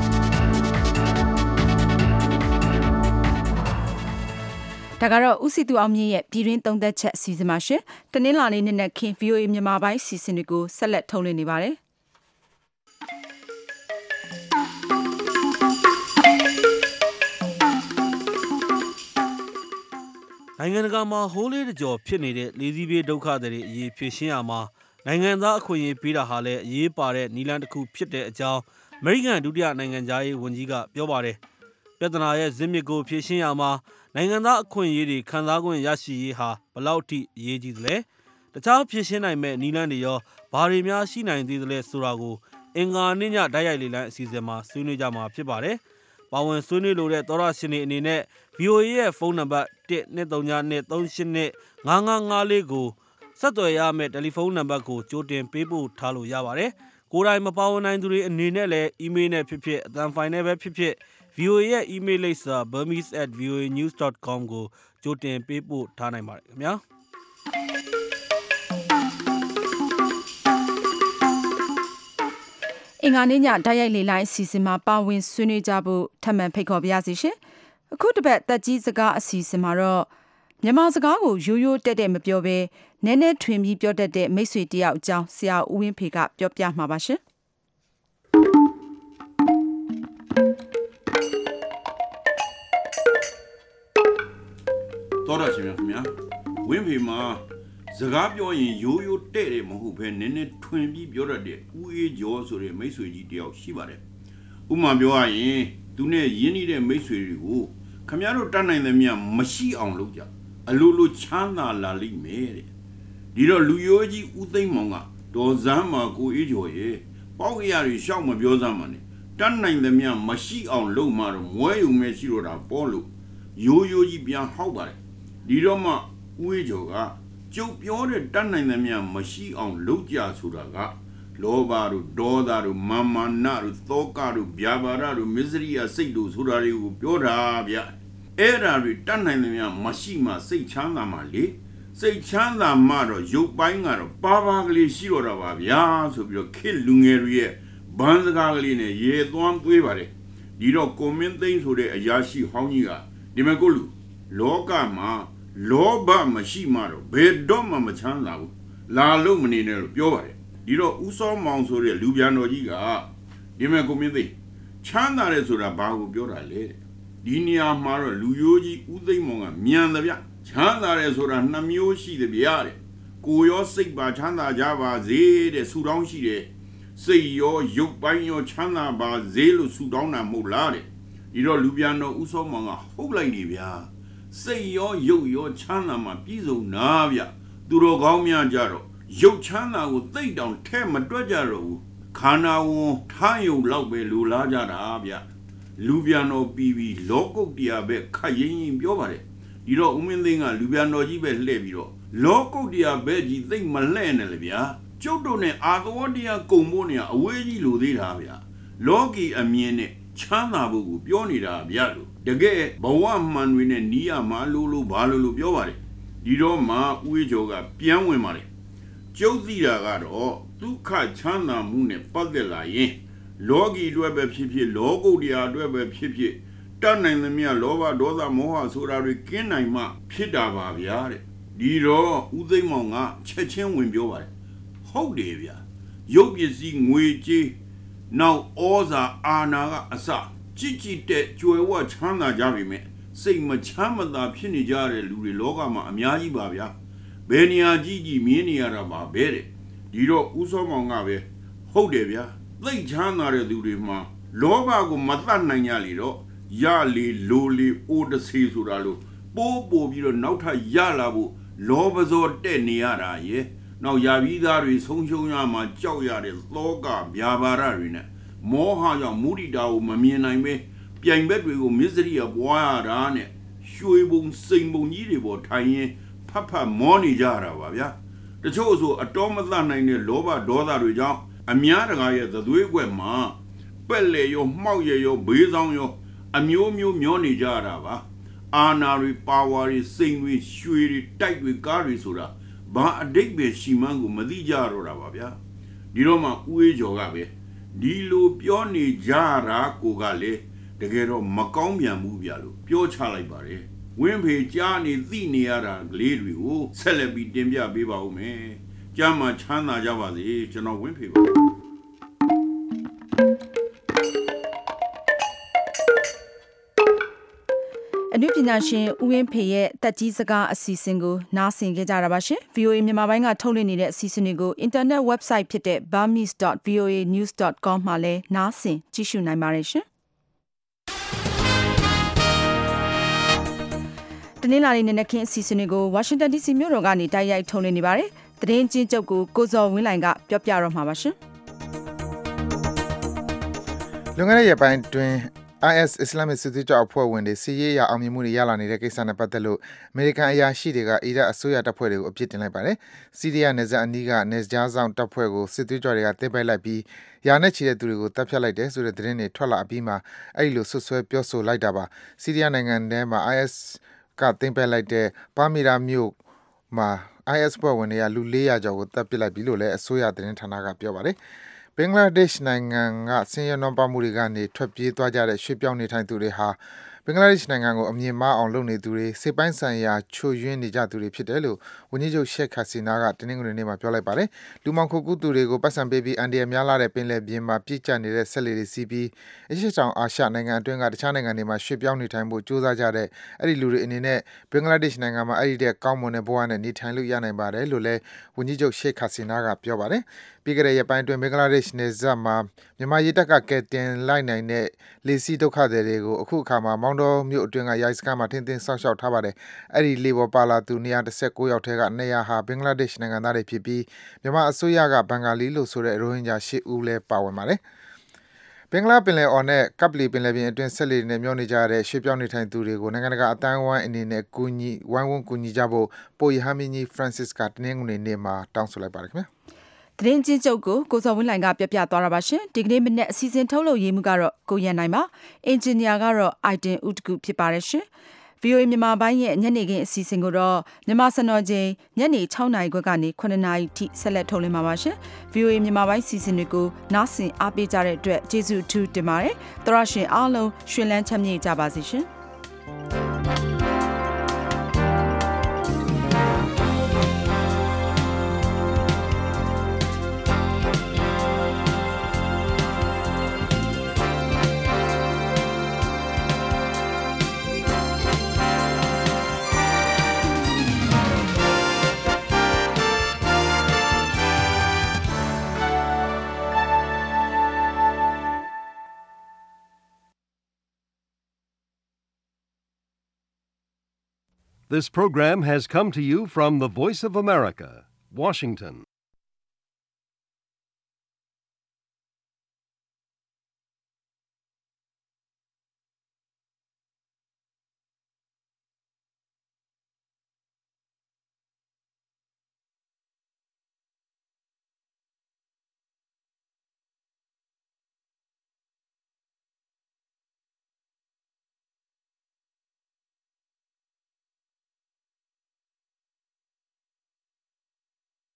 ဒါကတော့ဦးစီသူအောင်မြင့်ရဲ့ပြည်တွင်းသုံးသက်ချက်အစီအစဉ်ပါရှင်။တနင်္လာနေ့နေ့နဲ့ခင် ဗီအိုအေ မြန်မာပိုင်းစီစဉ်တွေကိုဆက်လက်ထုတ်လွှင့်နေပါတယ်။နိုင်ငံတကာမှာဟိုးလေးတကြော်ဖြစ်နေတဲ့လေးစီးပြေးဒုက္ခတွေအရေးဖြေရှင်းရမှာနိုင်ငံသားအခွင့်အရေးပေးတာဟာလည်းအရေးပါတဲ့နည်းလမ်းတစ်ခုဖြစ်တဲ့အကြောင်းအမေရိကန်ဒုတိယနိုင်ငံသားရေးဝန်ကြီးကပြောပါတယ်။ပြဿနာရဲ့ဇစ်မြစ်ကိုဖြေရှင်းရမှာနိုင်ငံသားအခွင့်အရေးတွေခံစား권ရရှိရေးဟာဘလောက်ထိအရေးကြီးသလဲ။တခြားဖြေရှင်းနိုင်မဲ့နည်းလမ်းတွေရောဘာတွေများရှိနိုင်သေးသလဲဆိုတာကိုအင်္ဂါနေ့ညတိုက်ရိုက်လေလံအစီအစဉ်မှာဆွေးနွေးကြမှာဖြစ်ပါတယ်။ပါဝင်ဆွေးနွေးလိုတဲ့သောရရှင်တွေအနေနဲ့ ဗီအိုအေ ရဲ့ဖုန်းနံပါတ်တစ် နှစ် သုံး နှစ် သုံး ရှစ် ငါး ငါး ငါး လေးကိုဆက်သွယ်ရမယ့်တယ်လီဖုန်းနံပါတ်ကိုကြိုတင်ပေးပို့ထားလို့ရပါတယ်။ကိုယ်တိုင်မပါဝင်နိုင်သူတွေအနေနဲ့လည်းအီးမေးလ်နဲ့ဖြစ်ဖြစ်အသံဖိုင်နဲ့ပဲဖြစ်ဖြစ် ဗီအိုအေ ရဲ့အီးမေးလ်လိပ်စာ burmese at v o a news dot com ကိုကြိုတင်ပေးပို့ထားနိုင်ပါတယ်ခင်ဗျာ။အင်္ဂါနေ့ညတိုက်ရိုက်လေလိုင်းအစီအစဉ်မှာပါဝင်ဆွေးနွေးကြဖို့ထပ်မံဖိတ်ခေါ်ပါရစေရှင်။အခုတစ်ပတ်တက်ကြီးစကားအစီအစဉ်မှာတော့မြန်မာစကားကိုရိုးရိုးတက်တက်မပြောဘဲနည်းနည်းထွင်ပြီးပြောတတ်တဲ့မိတ်ဆွေတယောက်အကြောင်းဆရာဦးဝင်းဖေကပြောပြမှာပါရှင်။တော်ရရှိမြခင်ဗျာဝင်းဖေမှာစကားပြောရင်ရိုးရိုးတဲ့တယ်မဟုတ်ဘဲနည်းနည်းထွင်ပြီးပြောတတ်တဲ့ဦးအေးကျော်ဆိုတဲ့မိတ်ဆွေကြီးတယောက်ရှိပါတယ်ဥပမာပြောရရင်သူနဲ့ရင်းနှီးတဲ့မိတ်ဆွေတွေကိုခင်ဗျားတို့တတ်နိုင်သမျှမရှိအောင်လုပ်ကြအလိုလိုချမ်းသာလာလိမ့်မယ်တဲ့ဒီတော့လူရိုးကြီးဦးသိန်းမောင်ကဒေါ်စန်းမာကိုအေးကျော်ရဲ့ပေါက်ရရရှောက်မပြောစမ်းပါနဲ့တတ်နိုင်သမျှမရှိအောင်လုပ်မှတော့မွဲယုံမဲ့ရှိတော့တာပေါ်လို့ရိုးရိုးကြီးပြန်ဟောက်ပါတယ်ဒီတော့မှဦးအေးကျော်ကကျုပ်ပြောတဲ့တတ်နိုင်သမျှမရှိအောင်လုပ်ကြဆိုတာကလောဘတို့ဒေါသတို့မာမာနတို့သောကတို့ဗျာပါဒတို့မစ္စရိယစိတ်တို့ဆိုတာတွေကိုပြောတာဗျအဲ့ဓာတွေတတ်နိုင်သမျှမရှိမှစိတ်ချမ်းသာမှလေစိတ်ချမ်းသာမှတော့ရုပ်ပိုင်းကတော့ပါပါကလေးရှိတော့တာပါဗျာဆိုပြီးတော့ခေတ်လူငယ်တွေရဲ့ဘန်းစကားကလေးနဲ့ရေသွမ်းသွေးပါတယ်ဒီတော့ကွန်မင်းသိန်းဆိုတဲ့အရာရှိဟောင်းကြီးကဒီမဲ့ကိုလူလောကမှာလောဘမရှိမှတော့ဘယ်တော့မှမချမ်းသာဘူးလာလို့မနေနဲ့လို့ပြောပါတယ်ဒီတော့ဦးစောမောင်ဆိုတဲ့လူပြန်တော်ကြီးကဒီမဲ့ကိုမင်းသိချမ်းသာတယ်ဆိုတာဘာကိုပြောတာလဲဒီနေရာမှာတော့လူရိုးကြီးဦးသိန်းမောင်ကမြန်သဗျချမ်းသာတယ်ဆိုတာနှမျိုးရှိသဗျတဲ့ကိုရောစိတ်ပါချမ်းသာကြပါစေတဲ့ဆူတောင်းရှိတယ်စိတ်ရောရုပ်ပိုင်းရောချမ်းသာပါစေလို့ဆူတောင်းတာမဟုတ်လားတဲ့ဒီတော့လူပြန်တော်ဦးစောမောင်ကဟုတ်လိုက်နေဗျာစိတ်ရောရုပ်ရောချမ်းသာမှပြည့်စုံနာဗျသူတော်ကောင်းများကြတော့ရုပ်ချမ်းသာကိုသိတောင်ထဲမတွက်ကြတော့ဘူးခန္ဓာဝန်ထားယုံလောက်ပဲလူလားကြတာဗျလူပြန်တော်ပြီးပြီးလောကုတ်တရားပဲခတ်ရင်ရင်ပြောပါတယ်ဒီတော့ဦးမင်းသိန်းကလူပြန်တော်ကြီးပဲလှည့်ပြီးတော့လောကုတ်တရားပဲကြီးသိမလှည့်နဲ့လေဗျာကျုပ်တို့နဲ့အာသဝတရားကုံဖို့နေအဝေးကြီးလိုသေးတာဗျလောကီအမြင်နဲ့ချမ်းသာဖို့ကိုပြောနေတာဗျလို့ဒတကယ်ဘဝမှန်တွေနဲ့နီးရမှာလို့လို့ဘာလို့လို့ပြောပါတယ်ဒီတော့မှဦးကျော်ကပြန်ဝင်ပါတယ်ကျုပ်သိတာကတော့ဒုက္ခချမ်းသာမှုနဲ့ပတ်သက်လာရင်လောကီအတွက်ပဲဖြစ်ဖြစ်လောကုတ္တရာအတွက်ပဲဖြစ်ဖြစ်တတ်နိုင်သမျှလောဘဒေါသမောဟဆိုတာတွေကင်းနိုင်မှဖြစ်တာပါဗျာတဲ့ဒီတော့ဦးသိမ်းမောင်ကချက်ချင်းဝင်ပြောပါတယ်ဟုတ်တယ်ဗျာရုပ်ပစ္စည်းငွေကြေးနောက်ဩဇာအာဏာကအစကြည်ကြည်တဲ့ကြွယ်ဝချမ်းသာကြပြီမဲ့စိတ်မချမ်းမသာဖြစ်နေကြတဲ့လူတွေလောကမှာအများကြီးပါဗျာဘယ်နေရာကြီးကြီးမြင်နေရတာပါပဲတဲ့ဒီတော့ဦးစောမောင်ကပဲဟုတ်တယ်ဗျာသိချမ်းသာတဲ့သူတွေမှာလောဘကိုမတတ်နိုင်ကြလေတော့ရလေလိုလေအိုတစီဆိုတာလို့ပိုးပို့ပြီးတော့နောက်ထပ်ရလာဖို့လောဘစောတဲ့နေရတာရဲ့နောက်ယာပြီးသားတွေဆုံးရှုံးရမှာကြောက်ရတဲ့သောကဗျာပါရတွေနဲ့မောဟကြောင့်မုဒိတာကိုမမြင်နိုင်ပဲပြိုင်ဘက်တွေကိုမစ္စရိယပွားရတာနဲ့ရွှေဘုံစိန်ဘုံကြီးတွေပေါ်ထိုင်ရင်ဖတ်ဖတ်မောနေကြတာပါဗျာတချို့ဆိုအတော်မသနိုင်တဲ့လောဘဒေါသတွေကြောင့်အများတကာရဲ့သသွေးကွက်မှာပက်လေရောမှောက်ရရောဘေးဆောင်ရောအမျိုးမျိုးမျောနေကြတာပါအာနာတွေပါဝါတွေစိန်တွေရွှေတွေတိုက်တွေကားတွေဆိုတာဘာအတိတ်ပဲရှိမှန်းကိုမသိကြတော့တာပါဗျာဒီတော့မှဦးအေးကျော်ကပဲဒီလိုပြောနေကြတာကိုကလေတကယ်တော့မကောင်းပြန်ဘူးဗျာလို့ပြောချလိုက်ပါတယ်ဝင်းဖေကြားနေသိနေရတာကလေးတွေကိုဆက်လက်ပြီးတင်ပြပေးပါဦးမယ်ကြားမှာချမ်းသာကြပါစေကျွန်တော်ဝင်းဖေပါအနုပညာရှင်ဦးဝင်းဖေရဲ့တက်ကြီးစကားအစီအစဉ်ကိုနားဆင်ကြကြတာပါရှင် ဗီအိုအေ မြန်မာပိုင်းကထုတ်လွှင့်နေတဲ့အစီအစဉ်တွေကို internet website ဖြစ်တဲ့ burmese dot v o a news dot com မှာလည်းနားဆင်ကြည့်ရှုနိုင်ပါတယ်ရှင်တနင်္လာနေ့နေ့နဲ့ခင်းအစီအစဉ်တွေကို Washington ဒီ စီ မြို့တော်ကနေတိုက်ရိုက်ထုတ်လွှင့်နေပါတယ်သတင်းချင်းချုပ်ကိုကိုဇော်ဝင်းလိုင်ကပြောပြတော့မှာပါရှင်လွန်ခဲ့တဲ့ရက်ပိုင်းတွင်I S အစ္စလာမစ်စစ်သွေးကြွအဖွဲ့ဝင်တွေစီးရေးရအောင်မြင်မှုတွေရလာနေတဲ့ကိစ္စနဲ့ပတ်သက်လို့အမေရိကန်အရာရှိတွေကအီရတ်အစိုးရတပ်ဖွဲ့တွေကိုအပြစ်တင်လိုက်ပါတယ်။စီးရီးယားနယ်စပ်အနီးကနယ်ကြားဆောင်တပ်ဖွဲ့ကိုစစ်သွေးကြွတွေကသိမ်းပိုက်လိုက်ပြီးယာနဲ့ချီတဲ့သူတွေကိုတပ်ဖြတ်လိုက်တယ်ဆိုတဲ့သတင်းတွေထွက်လာအပြီးမှာအဲ့လိုဆွဆွဲပြောဆိုလိုက်တာပါ။စီးရီးယားနိုင်ငံထဲမှာ I S ကသိမ်းပိုက်လိုက်တဲ့ပါမီရာမြို့မှာ I S ဖွဲ့ဝင်တွေကလူ၄ရာကျော်ကိုတပ်ပစ်လိုက်ပြီလို့လည်းအစိုးရသတင်းဌာနကပြောပါတယ်။ဘင်္ဂလားဒေ့ရှ်နိုင်ငံကဆင်းရဲနွမ်းပါးမှုတွေကနေထွက်ပြေးသွားကြတဲ့ရွှေ့ပြောင်းနေထိုင်သူတွေဟာဘင်္ဂလားဒေ့ရှ်နိုင်ငံကိုအမြင်မှားအောင်လုပ်နေသူတွေစိတ်ပိုင်းဆိုင်ရာချို့ယွင်းနေကြသူတွေဖြစ်တယ်လို့ဝန်ကြီးချုပ်ရှက်ခါစီနာကတင်းနှင်းငွေနေ့မှာပြောလိုက်ပါတယ်လူမောင်ခုတ်ကူးသူတွေကိုပတ်စံပေးပြီးအန်ဒီရများလာတဲ့ပင်လယ်ပြင်မှာပြည့်ကျနေတဲ့ဆက်လေတွေစီးပြီးအရှေ့တောင်အာရှနိုင်ငံအတွင်းကတခြားနိုင်ငံတွေမှာရွှေ့ပြောင်းနေထိုင်ဖို့ကြိုးစားကြတဲ့အဲ့ဒီလူတွေအနေနဲ့ဘင်္ဂလားဒေ့ရှ်နိုင်ငံမှာအဲ့ဒီတဲ့ကောင်းမွန်တဲ့ဘဝနဲ့နေထိုင်လို့ရနိုင်ပါတယ်လို့လည်းဝန်ကြီးချုပ်ရှက်ခါစီနာကပြောပါတယ်ပြီးကြတဲ့ရက်ပိုင်းအတွင်းဘင်္ဂလားဒေ့ရှ်နယ်စပ်မှာမြန်မာရေးတပ်ကကယ်တင်လိုက်နိုင်တဲ့လေစီဒုက္ခသည်တွေကိုအခုအခါမှာမောင်းတော်မြို့အတွင်းကရိုက်စခန်းမှာထင်းထင်းဆောက်ရှောက်ထားပါတယ်အဲ့ဒီလေပေါ်ပါလာသူone hundred nineteenယောက်ထဲကtwo hundredဟာဘင်္ဂလားဒေ့ရှ်နိုင်ငံသားတွေဖြစ်ပြီးမြန်မာအစိုးရကဘင်္ဂါလီလို့ဆိုတဲ့ရိုဟင်ဂျာeightဦးလည်းပါဝင်ပါတယ်ဘင်္ဂလားပင်လယ်အော်နဲ့ကပ်ပလီပင်လယ်ပြင်အတွင်းဆက်လက်နေမျောနေကြတဲ့ရွှေ့ပြောင်းနေထိုင်သူတွေကိုနိုင်ငံတကာအတိုင်းအဝိုင်းအနေနဲ့ကူညီဝိုင်းဝန်းကူညီကြဖို့ပိုရဟမင်းကြီး Francis ကတနင်္ဂနွေနေ့မှာတောင်းဆိုလိုက်ပါတယ်ခင်ဗျာသတင်းချင်းချုပ်ကိုကိုစော်ဝင်းလိုင်ကပြပြသွားတာပါရှင်ဒီကနေ့မနေ့အစီအစဉ်ထုတ်လုပ်ရေးမှုကတော့ကိုရန်နိုင်ပါအင်ဂျင်နီယာကတော့အိုက်တင်ဦးတကူဖြစ်ပါတယ်ရှင် ဗီအိုအေ မြန်မာပိုင်းရဲ့ညနေခင်းအစီအစဉ်ကိုတော့မြန်မာစံတော်ချိန်ညနေsixနာရီခွဲကနေnineနာရီထိဆက်လက်ထုတ်လွှင့်မှာပါရှင် ဗီအိုအေ မြန်မာပိုင်းစီစဉ်တွေကိုနားဆင်အားပေးကြတဲ့အတွက်ကျေးဇူးအထူးတင်ပါတယ်သရရှင်အားလုံးရှင်လန်းချမ်းမြေ့ကြပါစေရှင် This program has come to you from the Voice of America, Washington.